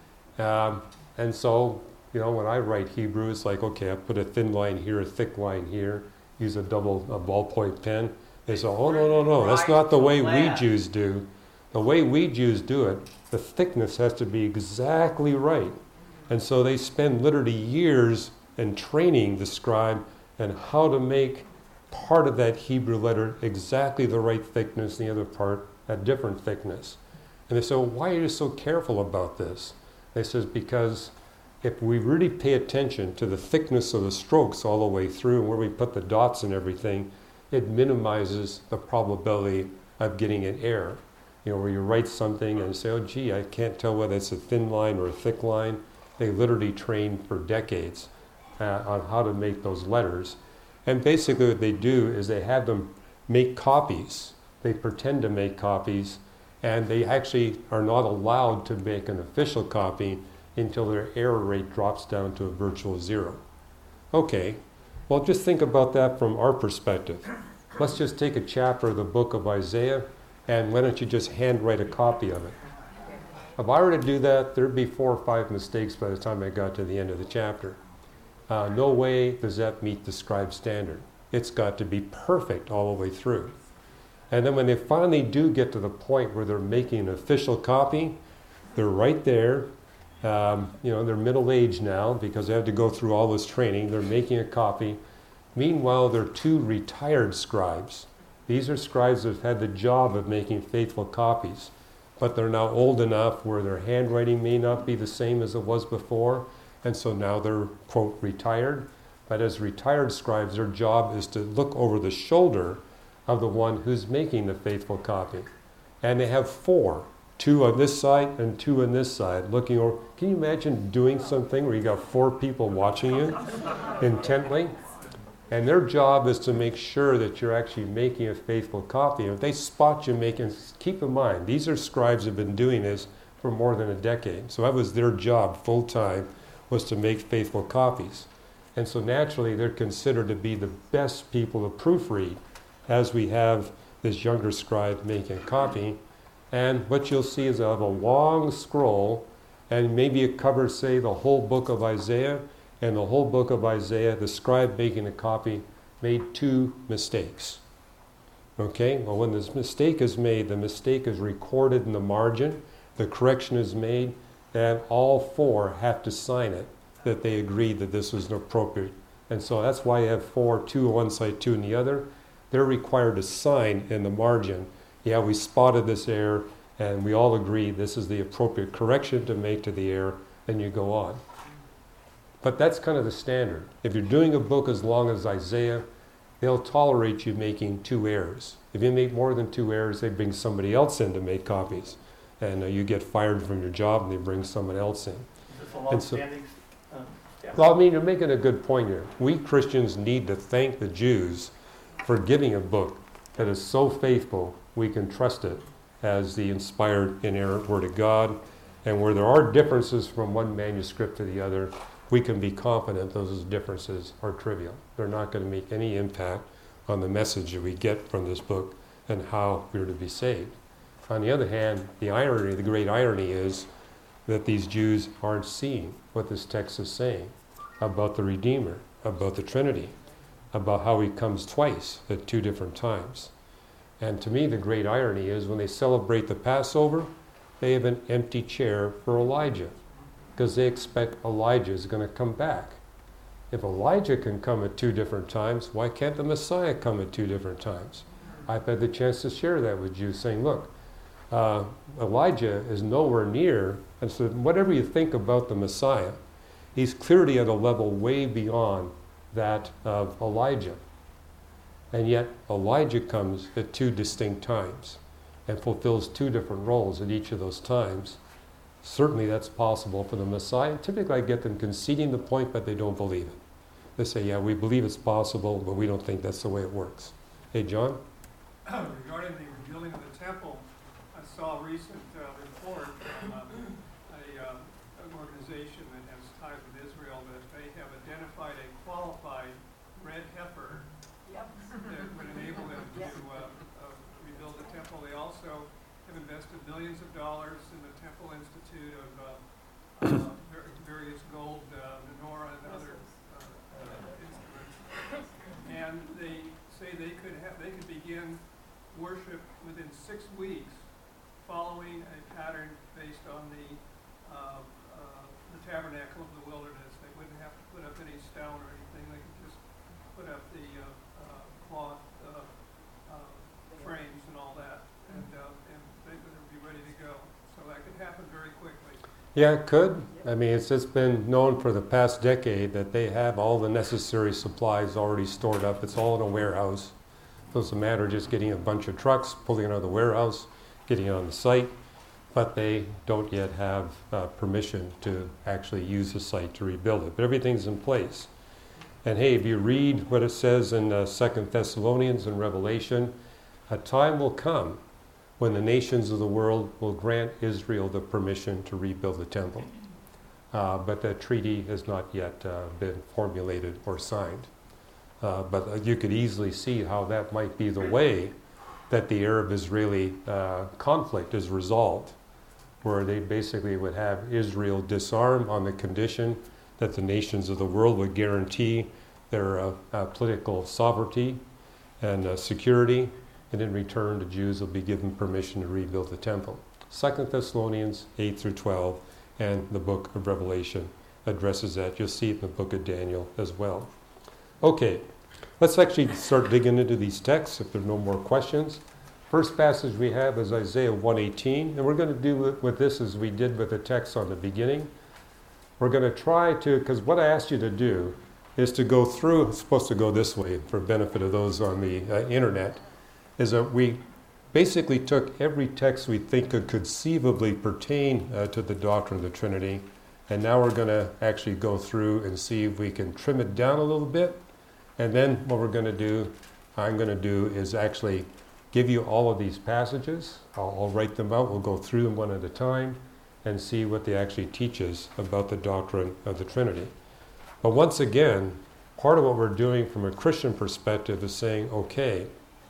Speaker 1: And so, when I write Hebrew, it's like, okay, I put a thin line here, a thick line here, use a ballpoint pen. They say, oh, no, that's not the way we Jews do. The way we Jews do it, the thickness has to be exactly right. And so they spend literally years in training the scribe and how to make part of that Hebrew letter exactly the right thickness, and the other part a different thickness. And they say, well, why are you so careful about this? They says, because if we really pay attention to the thickness of the strokes all the way through and where we put the dots and everything, it minimizes the probability of getting an error. Where you write something and say, oh, gee, I can't tell whether it's a thin line or a thick line. They literally train for decades on how to make those letters. And basically what they do is they have them make copies. They pretend to make copies, And they actually are not allowed to make an official copy until their error rate drops down to a virtual zero. Okay, well, just think about that from our perspective. Let's just take a chapter of the book of Isaiah, and why don't you just handwrite a copy of it? If I were to do that, there'd be 4 or 5 mistakes by the time I got to the end of the chapter. No way does that meet the scribe standard. It's got to be perfect all the way through. And then when they finally do get to the point where they're making an official copy, they're right there. They're middle-aged now because they have to go through all this training. They're making a copy. Meanwhile, there are 2 retired scribes. These are scribes that have had the job of making faithful copies, but they're now old enough where their handwriting may not be the same as it was before, and so now they're, quote, retired. But as retired scribes, their job is to look over the shoulder of the one who's making the faithful copy. And they have 4, 2 on this side and 2 on this side, looking over. Can you imagine doing something where you got 4 people watching you intently? And their job is to make sure that you're actually making a faithful copy. And if they spot you making, keep in mind, these are scribes who have been doing this for more than a decade. So that was their job full time, was to make faithful copies. And so naturally, they're considered to be the best people to proofread, as we have this younger scribe making a copy. And what you'll see is they'll have a long scroll, and maybe it covers, say, the whole book of Isaiah. And the whole book of Isaiah, the scribe making a copy made 2 mistakes. Okay, well, when this mistake is made, the mistake is recorded in the margin, the correction is made, and all 4 have to sign it, that they agreed that this was appropriate. And so that's why you have 4, 2 on one side, 2 on the other. They're required to sign in the margin, yeah, we spotted this error, and we all agree this is the appropriate correction to make to the error, and you go on. But that's kind of the standard. If you're doing a book as long as Isaiah, they'll tolerate you making 2 errors. If you make more than 2 errors, they bring somebody else in to make copies. And you get fired from your job and they bring someone else in.
Speaker 8: Is this a long-standing
Speaker 1: Well, I mean, you're making a good point here. We Christians need to thank the Jews for giving a book that is so faithful we can trust it as the inspired, inerrant Word of God. And where there are differences from one manuscript to the other, we can be confident those differences are trivial. They're not going to make any impact on the message that we get from this book and how we're to be saved. On the other hand, the irony, the great irony is that these Jews aren't seeing what this text is saying about the Redeemer, about the Trinity, about how he comes twice at 2 different times. And to me, the great irony is when they celebrate the Passover, they have an empty chair for Elijah, because they expect Elijah is going to come back. If Elijah can come at 2 different times, why can't the Messiah come at 2 different times? I've had the chance to share that with you, saying, look, Elijah is nowhere near, and so whatever you think about the Messiah, he's clearly at a level way beyond that of Elijah. And yet Elijah comes at 2 distinct times and fulfills 2 different roles at each of those times. Certainly that's possible for the Messiah. Typically I get them conceding the point, but they don't believe it. They say, yeah, we believe it's possible, but we don't think that's the way it works. Hey, John?
Speaker 3: Regarding the rebuilding of the temple, I saw a recent report from an organization that has ties with Israel that they have identified a qualified red heifer that would enable them to rebuild the temple. They also have invested millions of dollars in the Temple Institute of various gold menorah and other instruments, and they say they could begin worship within 6 weeks, following a pattern based on the tabernacle of the wilderness. They wouldn't have to put up any stone or anything. They could just put up the cloth frames and all that, and they would be ready to go. So that could happen very quickly.
Speaker 1: Yeah, it could. I mean, it's just been known for the past decade that they have all the necessary supplies already stored up. It's all in a warehouse. So it's a matter of just getting a bunch of trucks, pulling it out of the warehouse, getting it on the site. But they don't yet have permission to actually use the site to rebuild it. But everything's in place. And hey, if you read what it says in 2 Thessalonians and Revelation, a time will come when the nations of the world will grant Israel the permission to rebuild the temple. But that treaty has not yet been formulated or signed. But you could easily see how that might be the way that the Arab-Israeli conflict is resolved, where they basically would have Israel disarm on the condition that the nations of the world would guarantee their political sovereignty and security, and in return the Jews will be given permission to rebuild the temple. 2 Thessalonians 8 through 12 and the book of Revelation addresses that. You'll see it in the book of Daniel as well. Okay, let's actually start digging into these texts if there are no more questions. First passage we have is Isaiah 1:18, and we're going to do with this as we did with the text on the beginning. We're going to try to, because what I asked you to do is to go through, it's supposed to go this way for benefit of those on the internet, is that we basically took every text we think could conceivably pertain to the doctrine of the Trinity, and now we're going to actually go through and see if we can trim it down a little bit. And then what I'm going to do is actually give you all of these passages. I'll write them out. We'll go through them one at a time and see what they actually teach us about the doctrine of the Trinity. But once again, part of what we're doing from a Christian perspective is saying, okay,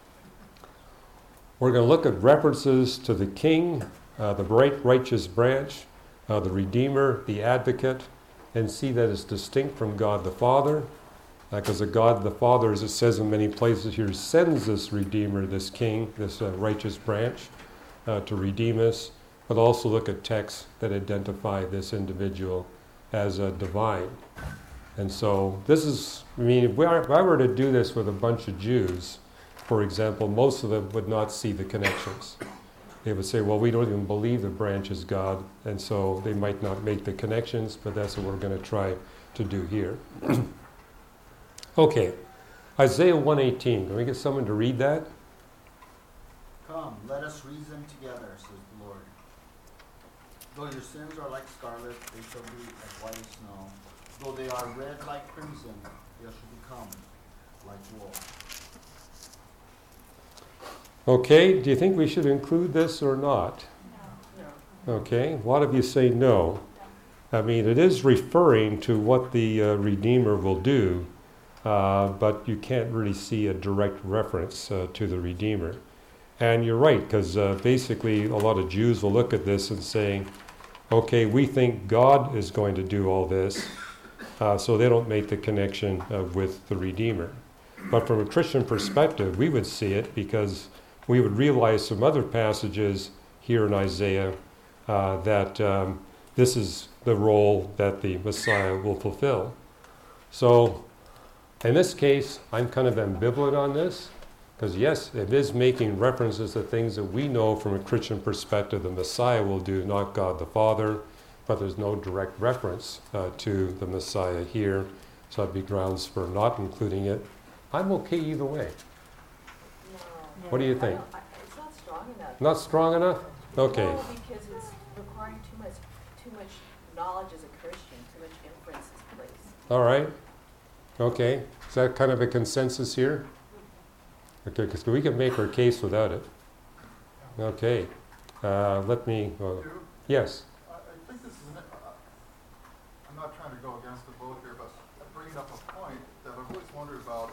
Speaker 1: we're going to look at references to the King, the bright righteous branch, the Redeemer, the Advocate, and see that it's distinct from God the Father, because God the Father, as it says in many places here, sends this Redeemer, this King, this righteous branch, to redeem us, but also look at texts that identify this individual as divine. And so this is, I mean, if I were to do this with a bunch of Jews, for example, most of them would not see the connections. They would say, well, we don't even believe the branch is God, and so they might not make the connections, but that's what we're going to try to do here. Okay, Isaiah 1:18. Can we get someone to read that?
Speaker 6: Come, let us reason together, says the Lord. Though your sins are like scarlet, they shall be as white as snow. Though they are red like crimson, they shall become like wool.
Speaker 1: Okay, do you think we should include this or not?
Speaker 3: No.
Speaker 1: Okay, a lot of you say no. I mean, it is referring to what the Redeemer will do, but you can't really see a direct reference to the Redeemer. And you're right, because basically a lot of Jews will look at this and say, okay, we think God is going to do all this, so they don't make the connection with the Redeemer. But from a Christian perspective, we would see it because we would realize some other passages here in Isaiah that this is the role that the Messiah will fulfill. So in this case, I'm kind of ambivalent on this, because yes, it is making references to things that we know from a Christian perspective the Messiah will do, not God the Father, but there's no direct reference to the Messiah here, so that'd be grounds for not including it. I'm okay either way.
Speaker 10: No.
Speaker 1: What do you think?
Speaker 10: It's not strong enough.
Speaker 1: Not strong enough? Okay.
Speaker 10: No, because it's requiring too much knowledge as a Christian, too much inference is placed.
Speaker 1: All right. Okay. Is that kind of a consensus here? Okay, because we can make our case without it. Okay. Let me... yes?
Speaker 9: I think this is I'm not trying to go against the boat here, but bringing up a point that I've always wondered about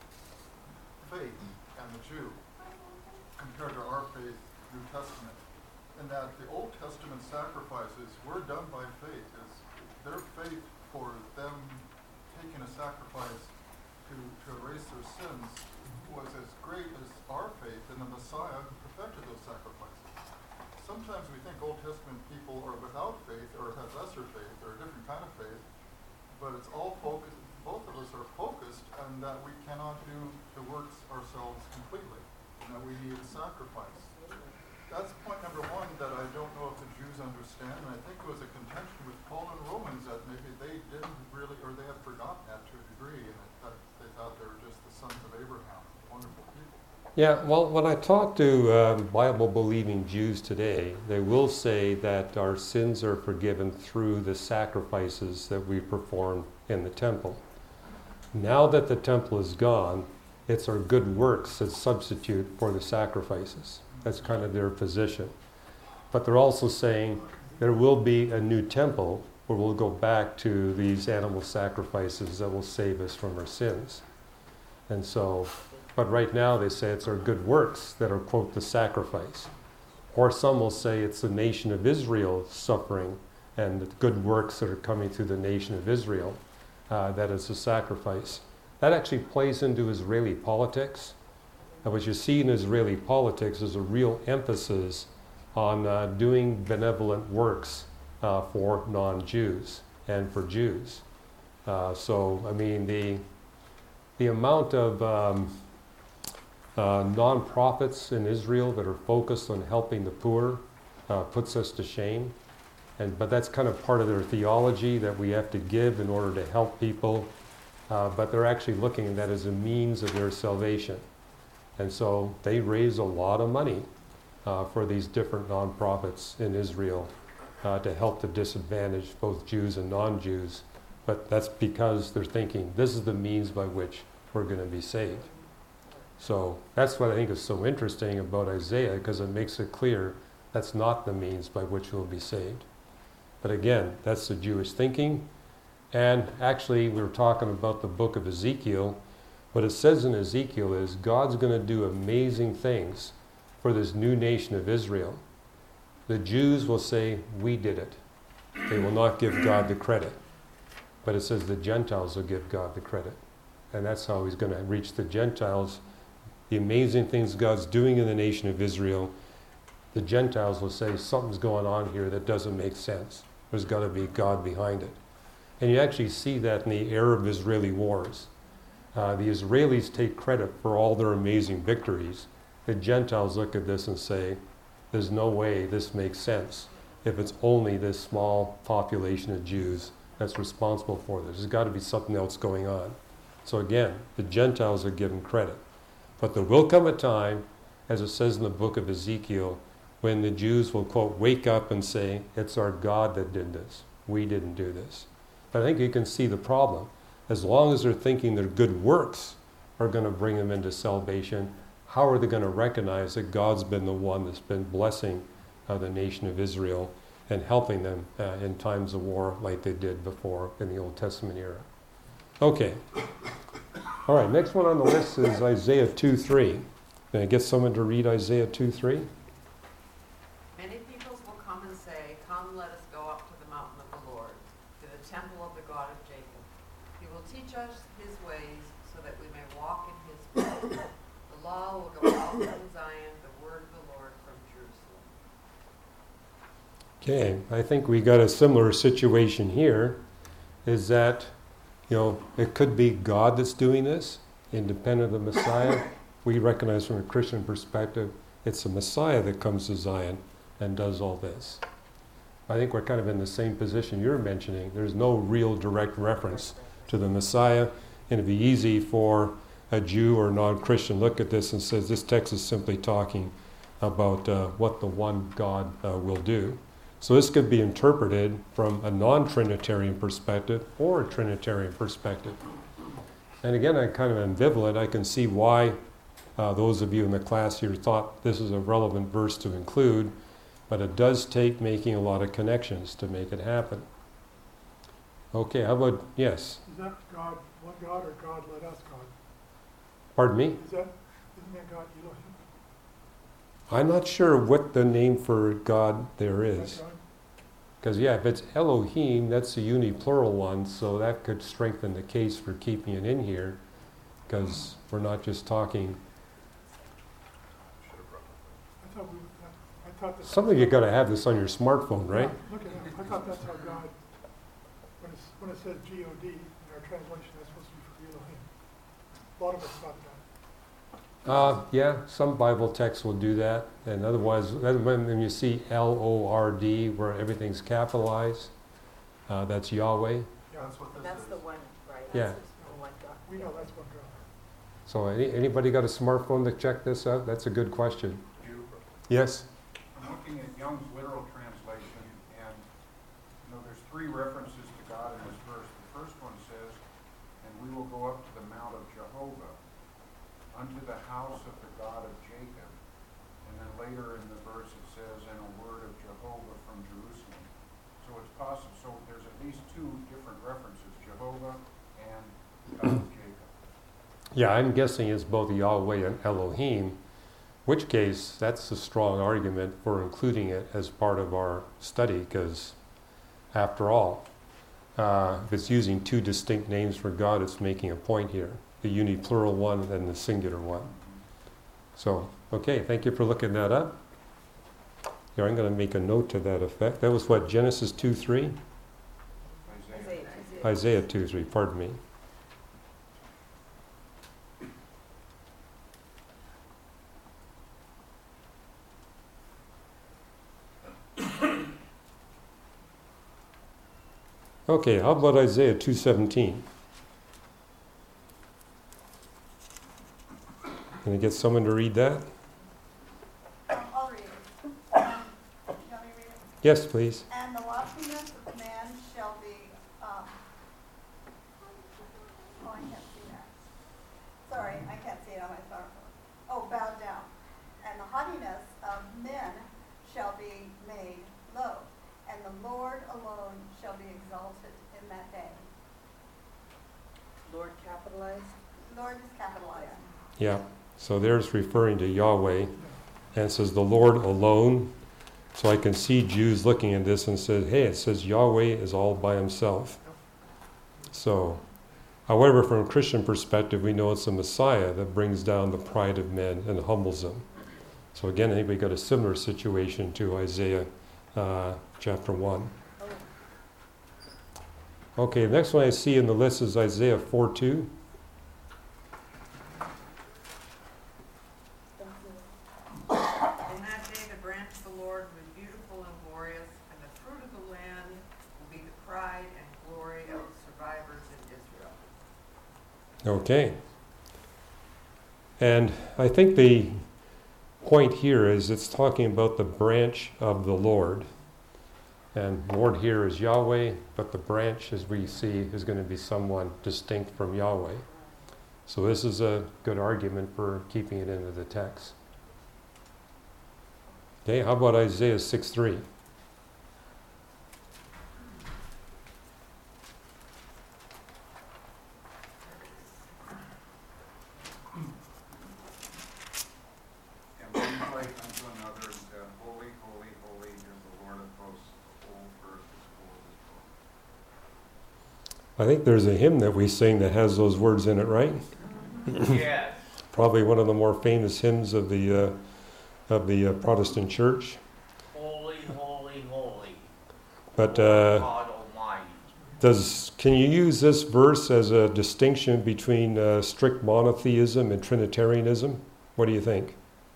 Speaker 9: faith and the Jew compared to our faith, New Testament, and that the Old Testament sacrifices were done by faith. Is their faith for them taking a sacrifice to erase their sins was as great as our faith in the Messiah who perfected those sacrifices. Sometimes we think Old Testament people are without faith or have lesser faith or a different kind of faith, but it's all focused, both of us are focused on that we cannot do the works ourselves completely, and that we need a sacrifice. That's point number one that I don't know if the Jews understand, and I think it was a contention with Paul and Romans that maybe they didn't really, or they had forgotten that to a degree, and that they thought they were just the sons of Abraham, wonderful people.
Speaker 1: Yeah, well, when I talk to Bible-believing Jews today, they will say that our sins are forgiven through the sacrifices that we perform in the temple. Now that the temple is gone, it's our good works that substitute for the sacrifices. That's kind of their position. But they're also saying there will be a new temple where we'll go back to these animal sacrifices that will save us from our sins. And so, but right now they say it's our good works that are, quote, the sacrifice. Or some will say it's the nation of Israel suffering and the good works that are coming through the nation of Israel that is the sacrifice. That actually plays into Israeli politics. And what you see in Israeli politics is a real emphasis on doing benevolent works for non-Jews and for Jews. So, I mean, the amount of non-profits in Israel that are focused on helping the poor puts us to shame. But that's kind of part of their theology that we have to give in order to help people. But they're actually looking at that as a means of their salvation. And so they raise a lot of money for these different non-profits in Israel to help the disadvantaged, both Jews and non-Jews. But that's because they're thinking this is the means by which we're going to be saved. So that's what I think is so interesting about Isaiah, because it makes it clear that's not the means by which we'll be saved. But again, that's the Jewish thinking. And actually, we were talking about the book of Ezekiel. What it says in Ezekiel is God's going to do amazing things for this new nation of Israel. The Jews will say, we did it. They will not give God the credit. But it says the Gentiles will give God the credit. And that's how he's going to reach the Gentiles. The amazing things God's doing in the nation of Israel, the Gentiles will say something's going on here that doesn't make sense. There's got to be God behind it. And you actually see that in the Arab-Israeli wars. The Israelis take credit for all their amazing victories. The Gentiles look at this and say, there's no way this makes sense if it's only this small population of Jews that's responsible for this. There's got to be something else going on. So again, the Gentiles are given credit. But there will come a time, as it says in the book of Ezekiel, when the Jews will, quote, wake up and say, it's our God that did this. We didn't do this. But I think you can see the problem. As long as they're thinking their good works are going to bring them into salvation, how are they going to recognize that God's been the one that's been blessing the nation of Israel and helping them in times of war like they did before in the Old Testament era? Okay. All right, next one on the list is Isaiah 2:3. Can I get someone to read Isaiah 2:3?
Speaker 14: Many peoples will come and say, come, let us go up to the mountain of the Lord, to the temple of the God of Jacob. He will teach us his ways so that we may walk in his paths. The law will go out from Zion, the word of the Lord from Jerusalem.
Speaker 1: Okay, I think we got a similar situation here, is that, you know, it could be God that's doing this, independent of the Messiah. We recognize from a Christian perspective, it's the Messiah that comes to Zion and does all this. I think we're kind of in the same position you're mentioning. There's no real direct reference to the Messiah, and it'd be easy for a Jew or non-Christian look at this and says this text is simply talking about what the one God will do. So this could be interpreted from a non-Trinitarian perspective or a Trinitarian perspective. And again, I'm kind of ambivalent. I can see why those of you in the class here thought this is a relevant verse to include, but it does take making a lot of connections to make it happen. Okay, how about, yes?
Speaker 2: Is that God, one God, or God let us God?
Speaker 1: Pardon me?
Speaker 2: Isn't that God Elohim?
Speaker 1: I'm not sure what the name for God there is. Because, yeah, if it's Elohim, that's the uniplural one, so that could strengthen the case for keeping it in here, because we're not just talking.
Speaker 2: I thought that
Speaker 1: Some of you got to have this on your smartphone, right?
Speaker 2: Yeah, look at that. I thought that's how God, when it says G-O-D in our translation, that's supposed to be for Elohim. A lot of us thought that.
Speaker 1: Yeah, some Bible texts will do that, and otherwise, when you see L-O-R-D, where everything's capitalized, that's Yahweh.
Speaker 2: Yeah, that's what this
Speaker 14: That's
Speaker 2: is.
Speaker 14: the one, right?
Speaker 1: Yeah.
Speaker 14: That's the one God.
Speaker 2: We know that's one God.
Speaker 1: So anybody got a smartphone to check this out? That's a good question. Yes?
Speaker 5: I'm looking at Young's literal translation, and there's three references to God in this verse. The first one says, and we will go up to the mount of Jehovah, unto the house of the God of Jacob, and and then later in the verse it says, and a word of Jehovah from Jerusalem. So it's possible, so there's at least two different references, Jehovah and God of Jacob.
Speaker 1: Yeah, I'm guessing it's both Yahweh and Elohim, which case that's a strong argument for including it as part of our study, because after all, if it's using two distinct names for God, it's making a point here, the uniplural one and the singular one. So, okay, thank you for looking that up. Here, I'm going to make a note to that effect. That was what, Genesis 2:3? Isaiah 2:3, pardon me. Okay, how about Isaiah 2:17? Can I get someone to read that?
Speaker 10: I'll read it. You want me to read it?
Speaker 1: Yes, please.
Speaker 10: And the loftiness of man shall be, oh, I can't see that. Sorry, I can't see it on my smartphone. Oh, bowed down. And the haughtiness of men shall be made low, and the Lord alone shall be exalted in that day.
Speaker 14: Lord capitalized?
Speaker 10: Lord is capitalized.
Speaker 1: Yeah, so there's referring to Yahweh, and it says the Lord alone. So I can see Jews looking at this and say, hey, it says Yahweh is all by himself. So, however, from a Christian perspective, we know it's the Messiah that brings down the pride of men and humbles them. So again, I think we got a similar situation to Isaiah chapter 1. Okay, the next one I see in the list is Isaiah 4:2.
Speaker 14: In that day the branch of the Lord will be beautiful and glorious, and the fruit of the land will be the pride and glory of the survivors in Israel.
Speaker 1: Okay. And I think the point here is it's talking about the branch of the Lord. And Lord here is Yahweh, but the branch, as we see, is going to be someone distinct from Yahweh. So this is a good argument for keeping it into the text. Okay, how about Isaiah 6:3?
Speaker 5: And one place unto another and said, Holy, holy, holy is the Lord of hosts, the whole earth is full of his glory.
Speaker 1: I think there's a hymn that we sing that has those words in it, right?
Speaker 4: Yes.
Speaker 1: Probably one of the more famous hymns of the Protestant church.
Speaker 4: Holy, holy, holy.
Speaker 1: But
Speaker 4: God Almighty.
Speaker 1: Can you use this verse as a distinction between strict monotheism and Trinitarianism? What do you think?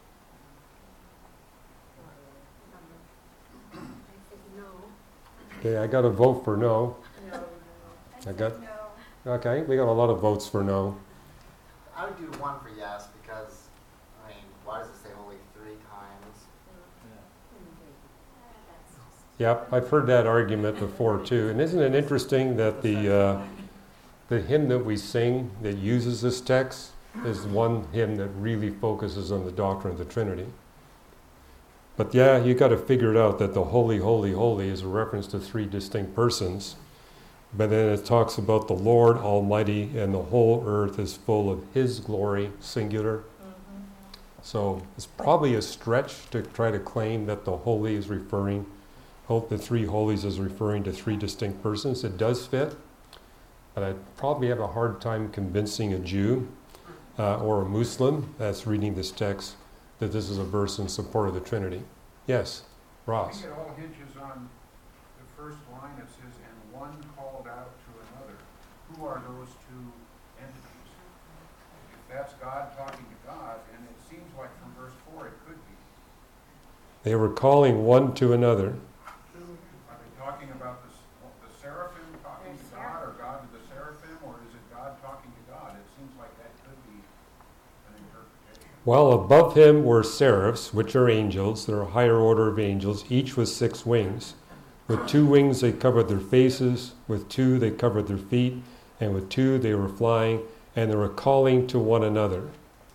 Speaker 13: I think no.
Speaker 1: Okay, I got a vote for no.
Speaker 10: No.
Speaker 1: I got-
Speaker 10: No.
Speaker 1: Okay, we got a lot of votes for no.
Speaker 6: I would do one for yes because, I mean, why does it say holy 3 times?
Speaker 1: Yep, I've heard that argument before too. And isn't it interesting that the hymn that we sing that uses this text is one hymn that really focuses on the doctrine of the Trinity? But yeah, you got to figure it out that the holy, holy, holy is a reference to 3 distinct persons. But then it talks about the Lord Almighty, and the whole earth is full of His glory, singular. So it's probably a stretch to try to claim that the holy is referring, the 3 holies is referring to 3 distinct persons. It does fit, but I'd probably have a hard time convincing a Jew or a Muslim that's reading this text that this is a verse in support of the Trinity. Yes,
Speaker 5: I
Speaker 1: Ross.
Speaker 5: think it all hinges on the first line. It says, and one called out to another. Who are those 2 entities? If that's God talking to God, and it seems like from verse 4 it could be.
Speaker 1: They were calling one to another.
Speaker 5: Are they talking about the seraphim talking to God, or God to the seraphim, or is it God talking to God? It seems like that could be an interpretation.
Speaker 1: Well, above him were seraphs, which are angels. They're a higher order of angels, each with 6 wings. With 2 wings they covered their faces, with 2 they covered their feet, and with 2 they were flying, and they were calling to one another.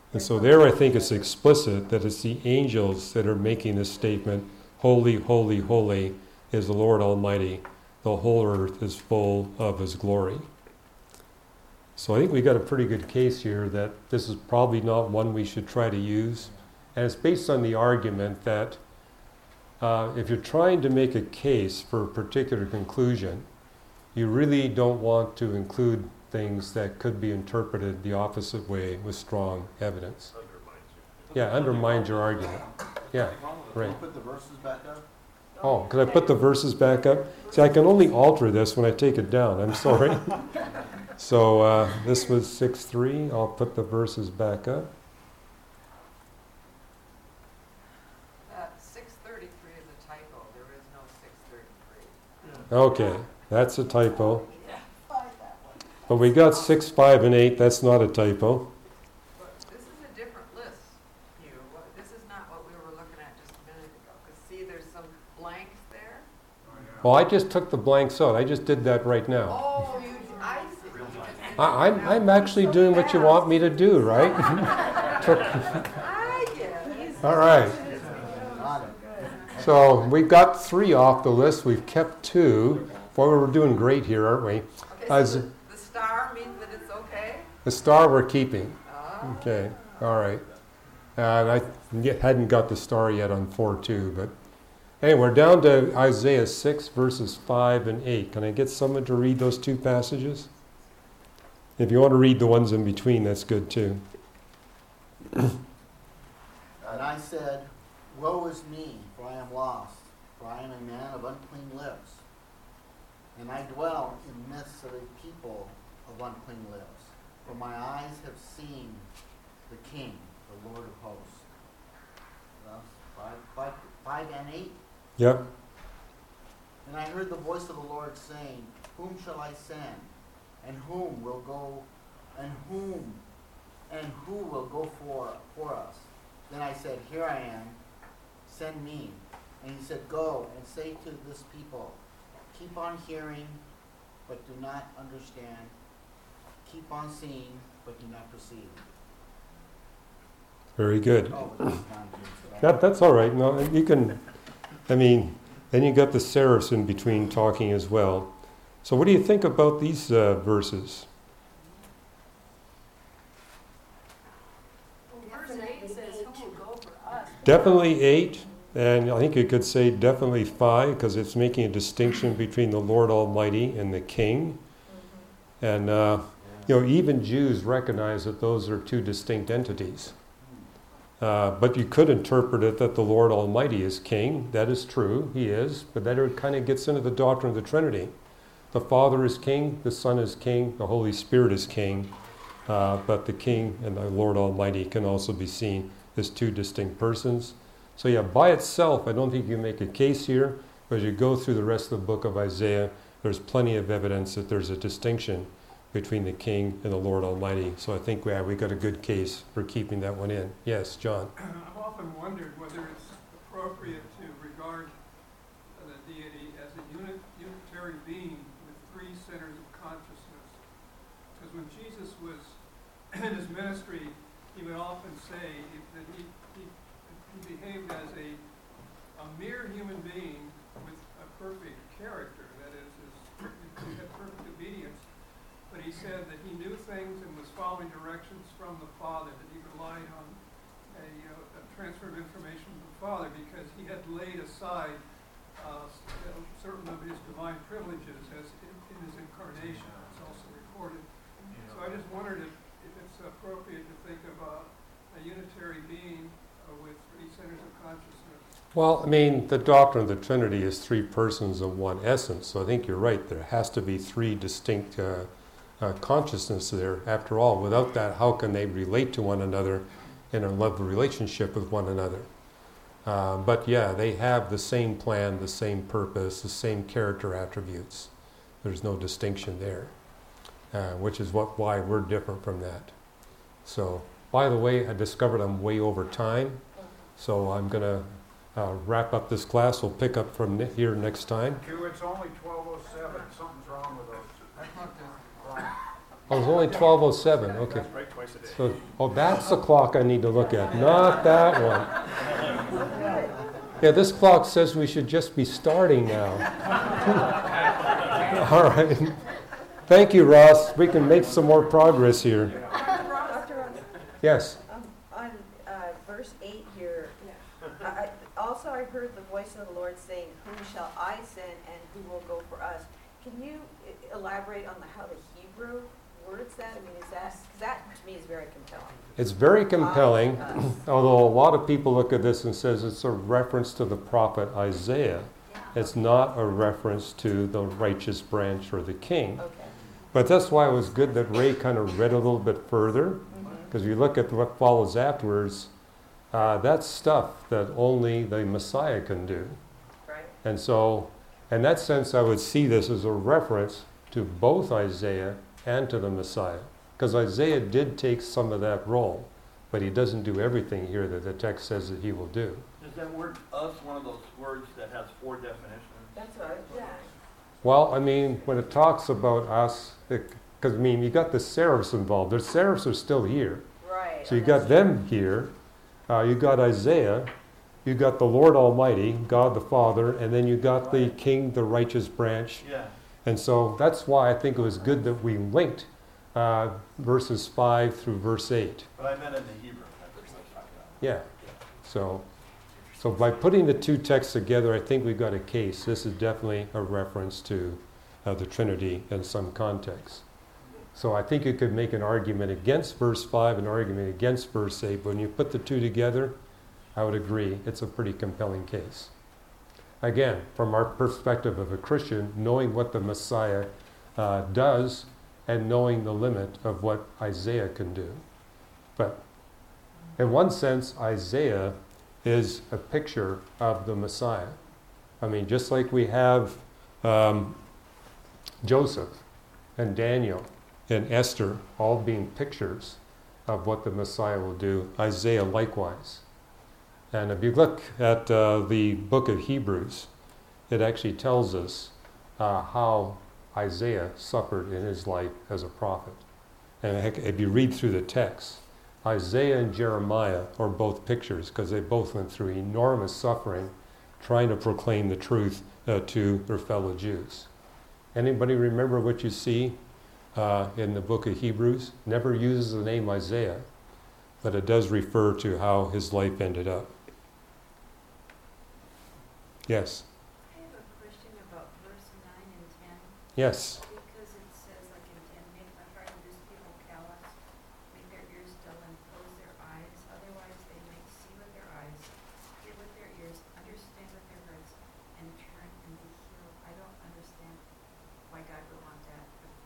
Speaker 1: And so there I think it's explicit that it's the angels that are making this statement, holy, holy, holy is the Lord Almighty. The whole earth is full of His glory. So I think we got a pretty good case here that this is probably not one we should try to use. And it's based on the argument that if you're trying to make a case for a particular conclusion, you really don't want to include things that could be interpreted the opposite way with strong evidence. Yeah, undermines your argument. Yeah, right.
Speaker 6: Can you put the verses back up?
Speaker 1: Oh, could I put the verses back up? See, I can only alter this when I take it down. I'm sorry. So this was 6:3. I'll put the verses back up.
Speaker 14: 633 is a typo. There is no 633.
Speaker 1: Okay, that's a typo. But we got 6, 5, and 8. That's not a typo.
Speaker 14: But this is a different list, Hugh. This is not what we were looking at just a minute ago. Because see, there's some blanks there.
Speaker 1: Well, I just took the blanks out. I just did that right now.
Speaker 14: Oh, I see.
Speaker 1: I'm actually doing what you want me to do, right?
Speaker 14: I get it.
Speaker 1: All right. So we got 3 off the list. We've kept 2. Boy, we're doing great here, aren't we?
Speaker 14: Okay, so the star means that it's okay?
Speaker 1: The star we're keeping.
Speaker 14: Oh.
Speaker 1: Okay, all right. And I hadn't got the star yet on 4:2, but anyway, we're down to Isaiah 6, verses 5 and 8. Can I get someone to read those 2 passages? If you want to read the ones in between, that's good too.
Speaker 6: And I said, woe is me, for I am lost, for I am a man of unclean lips, and I dwell in the midst of a people of unclean lips. For my eyes have seen the King, the Lord of hosts. Well, 5 and 8.
Speaker 1: Yep.
Speaker 6: And I heard the voice of the Lord saying, whom shall I send? And whom will go? And who will go for us? Then I said, here I am. Send me. And He said, go and say to this people, keep on hearing, but do not understand. Keep on seeing, but do not perceive.
Speaker 1: Very good.
Speaker 6: Oh,
Speaker 1: That's all right. No, you can. I mean, then you got the serifs in between talking as well. So, what do you think about these verses?
Speaker 7: Well, verse 8 says, who will go for us?
Speaker 1: Definitely 8, and I think you could say definitely 5, because it's making a distinction between the Lord Almighty and the King. And, even Jews recognize that those are 2 distinct entities. But you could interpret it that the Lord Almighty is King. That is true, He is. But that kind of gets into the doctrine of the Trinity. The Father is King, the Son is King, the Holy Spirit is King. But the King and the Lord Almighty can also be seen as 2 distinct persons. So yeah, by itself, I don't think you make a case here. But as you go through the rest of the book of Isaiah, there's plenty of evidence that there's a distinction between the King and the Lord Almighty. So I think we got a good case for keeping that one in. Yes, John.
Speaker 3: I've often wondered whether it's appropriate to regard the deity as a unitary being with 3 centers of consciousness. Because when Jesus was in His ministry, He would often say that he behaved as a mere human being with a perfect character. That is, he had perfect obedience. But He said that He knew things and was following directions from the Father, that He relied on a transfer of information from the Father because He had laid aside certain of His divine privileges as in His incarnation. It's also recorded. So I just wondered if it's appropriate to think of a unitary being with 3 centers of consciousness.
Speaker 1: Well, I mean, the doctrine of the Trinity is 3 persons of one essence. So I think you're right. There has to be 3 distinct consciousness there. After all, without that, how can they relate to one another in a love relationship with one another? But yeah, they have the same plan, the same purpose, the same character attributes. There's no distinction there, which is why we're different from that. So, by the way, I discovered I'm way over time, so I'm going to wrap up this class. We'll pick up from here next time.
Speaker 5: Q, it's only 12:07. Something's wrong with those.
Speaker 1: Oh, it was only 12:07, okay. So, oh, that's the clock I need to look at, not that one. Yeah, this clock says we should just be starting now. All right. Thank you, Ross. We can make some more progress here.
Speaker 15: Dr. Ross,
Speaker 1: Yes.
Speaker 15: on verse 8 here, also I heard the voice of the Lord saying, "Whom shall I send and who will go for us?" Can you elaborate on how the Hebrew words that? I mean, is that, because that to me is very compelling.
Speaker 1: It's very compelling, although a lot of people look at this and says it's a reference to the prophet Isaiah. It's not a reference to the righteous branch or the king.
Speaker 15: Okay.
Speaker 1: But that's why it was good that Ray kind of read a little bit further, because you look at what follows afterwards, that's stuff that only the Messiah can do.
Speaker 15: Right.
Speaker 1: And so, in that sense, I would see this as a reference to both Isaiah and to the Messiah. Because Isaiah did take some of that role, but he doesn't do everything here that the text says that he will do.
Speaker 8: Is that word us one of those words that has 4 definitions?
Speaker 15: That's right. Yeah.
Speaker 1: Well, I mean, when it talks about us, because I mean, you got the seraphs involved. The seraphs are still here.
Speaker 15: Right.
Speaker 1: So you got them here. You got Isaiah. You got the Lord Almighty, God the Father, and then you got the King, the righteous branch.
Speaker 8: Yeah.
Speaker 1: And so that's why I think it was good that we linked verses 5 through verse 8.
Speaker 8: But I meant in the Hebrew. That's what I was talking about.
Speaker 1: Yeah. So by putting the two texts together, I think we've got a case. This is definitely a reference to the Trinity in some context. So I think you could make an argument against verse 5, an argument against verse 8. But when you put the two together, I would agree it's a pretty compelling case. Again, from our perspective of a Christian, knowing what the Messiah does and knowing the limit of what Isaiah can do. But in one sense, Isaiah is a picture of the Messiah. I mean, just like we have Joseph and Daniel and Esther all being pictures of what the Messiah will do, Isaiah likewise. And if you look at the book of Hebrews, it actually tells us how Isaiah suffered in his life as a prophet. And if you read through the text, Isaiah and Jeremiah are both pictures because they both went through enormous suffering trying to proclaim the truth to their fellow Jews. Anybody remember what you see in the book of Hebrews? Never uses the name Isaiah, but it does refer to how his life ended up. Yes?
Speaker 11: I have a question about verse 9 and 10.
Speaker 1: Yes.
Speaker 11: Because it says, like in 10, make the heart of this people callous, make their ears dull and close their eyes, otherwise they may see with their eyes, hear with their ears, understand with their hearts, and turn and be healed. I don't understand why God would want that.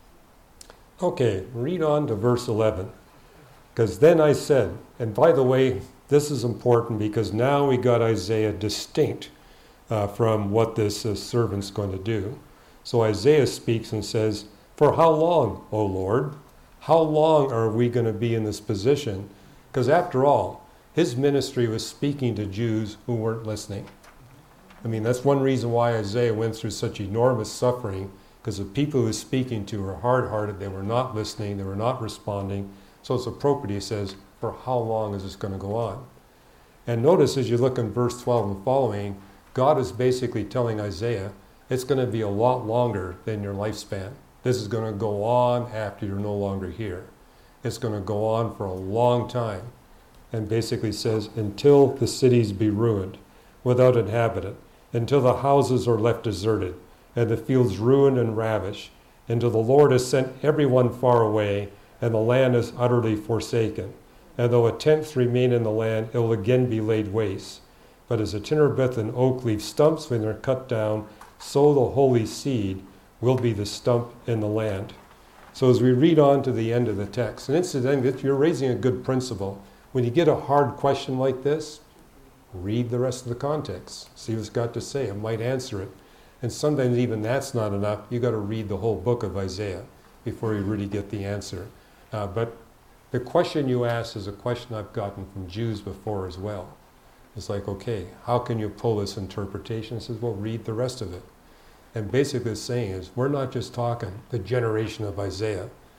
Speaker 1: Okay, read on to verse 11. Because then I said, and by the way, this is important because now we got Isaiah distinct from what this servant's going to do. So Isaiah speaks and says, "For how long, O Lord? How long are we going to be in this position?" Because after all, his ministry was speaking to Jews who weren't listening. I mean, that's one reason why Isaiah went through such enormous suffering, because the people he was speaking to were hard-hearted, they were not listening, they were not responding. So it's appropriate, he says, for how long is this going to go on? And notice as you look in verse 12 and following, God is basically telling Isaiah, it's going to be a lot longer than your lifespan. This is going to go on after you're no longer here. It's going to go on for a long time. And basically says, until the cities be ruined, without inhabitant, until the houses are left deserted, and the fields ruined and ravished, until the Lord has sent everyone far away, and the land is utterly forsaken. And though a tenth remain in the land, it will again be laid waste. But as a terebinth and oak leave stumps when they're cut down, so the holy seed will be the stump in the land. So as we read on to the end of the text, and incidentally, you're raising a good principle. When you get a hard question like this, read the rest of the context. See what it's got to say. It might answer it. And sometimes even that's not enough. You've got to read the whole book of Isaiah before you really get the answer. But the question you ask is a question I've gotten from Jews before as well. It's like, okay, how can you pull this interpretation? It says, well, read the rest of it. And basically the saying is, we're not just talking the generation of Isaiah.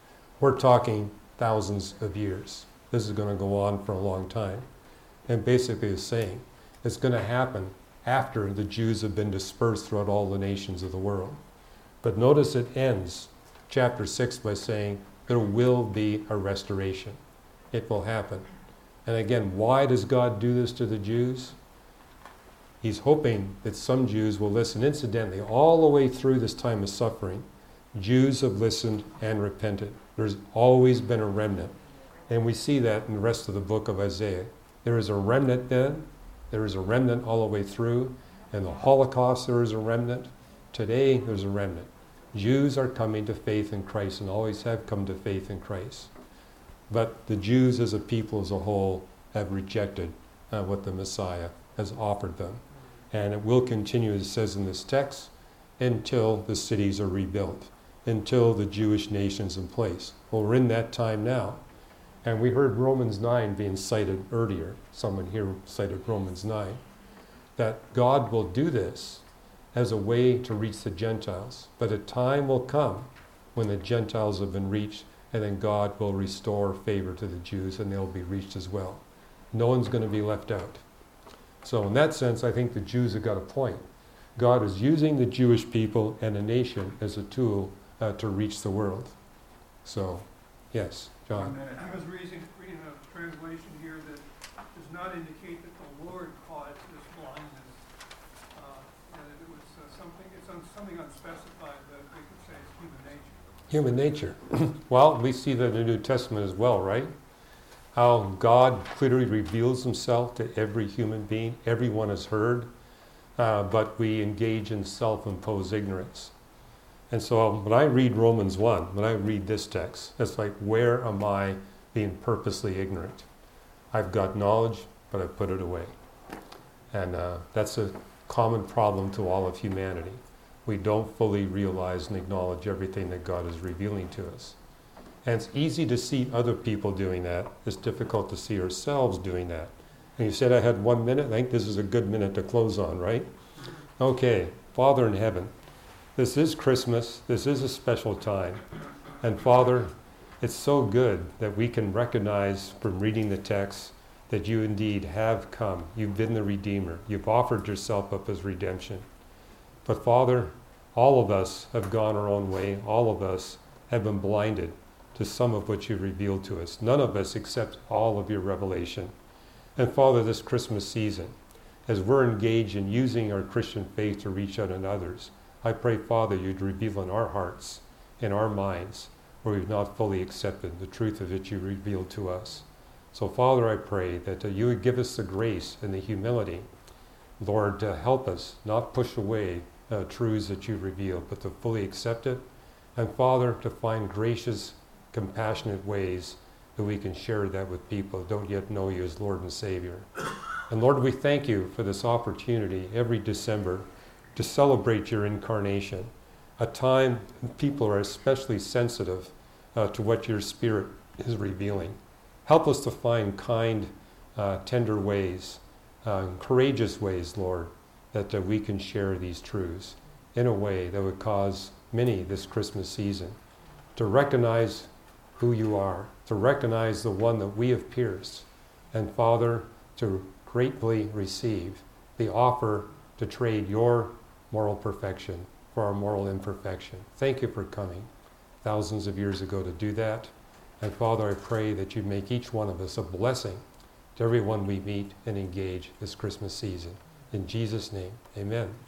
Speaker 1: We're talking thousands of years. This is going to go on for a long time. And basically it's saying it's going to happen after the Jews have been dispersed throughout all the nations of the world. But notice it ends chapter 6 by saying there will be a restoration. It will happen. And again, why does God do this to the Jews? He's hoping that some Jews will listen. Incidentally, all the way through this time of suffering, Jews have listened and repented. There's always been a remnant. And we see that in the rest of the book of Isaiah. There is a remnant then. There is a remnant all the way through. In the Holocaust, there is a remnant. Today, there's a remnant. Jews are coming to faith in Christ and always have come to faith in Christ. But the Jews as a people as a whole have rejected what the Messiah has offered them. And it will continue, as it says in this text, until the cities are rebuilt, until the Jewish nation's in place. Well, we're in that time now. And we heard Romans 9 being cited earlier. Someone here cited Romans 9. That God will do this as a way to reach the Gentiles. But a time will come when the Gentiles have been reached, and then God will restore favor to the Jews, and they'll be reached as well. No one's going to be left out. So in that sense, I think the Jews have got a point. God is using the Jewish people and a nation as a tool to reach the world. So, yes, John.
Speaker 3: I was reading a translation here that does not indicate that the Lord caused this blindness, and that it was something unspecified that we could say is human nature.
Speaker 1: Human nature. Well, we see that in the New Testament as well, right? How God clearly reveals himself to every human being. Everyone has heard, but we engage in self-imposed ignorance. And so when I read Romans 1, when I read this text, it's like, where am I being purposely ignorant? I've got knowledge, but I put it away. And that's a common problem to all of humanity. We don't fully realize and acknowledge everything that God is revealing to us. And it's easy to see other people doing that. It's difficult to see ourselves doing that. And you said I had 1 minute. I think this is a good minute to close on, right? Okay, Father in heaven, this is Christmas. This is a special time. And Father, it's so good that we can recognize from reading the text that you indeed have come. You've been the Redeemer. You've offered yourself up as redemption. But Father, all of us have gone our own way. All of us have been blinded to some of what you've revealed to us. None of us accept all of your revelation. And Father, this Christmas season, as we're engaged in using our Christian faith to reach out to others, I pray, Father, you'd reveal in our hearts, in our minds, where we've not fully accepted the truth of it you revealed to us. So Father, I pray that you would give us the grace and the humility, Lord, to help us not push away truths that you reveal, but to fully accept it. And Father, to find gracious, compassionate ways that we can share that with people who don't yet know you as Lord and Savior. And Lord, we thank you for this opportunity every December to celebrate your incarnation, a time when people are especially sensitive to what your Spirit is revealing. Help us to find kind, tender ways, courageous ways, Lord, that we can share these truths in a way that would cause many this Christmas season to recognize who you are, to recognize the one that we have pierced, and Father, to gratefully receive the offer to trade your moral perfection for our moral imperfection. Thank you for coming thousands of years ago to do that. And Father, I pray that you make each one of us a blessing to everyone we meet and engage this Christmas season. In Jesus' name, amen.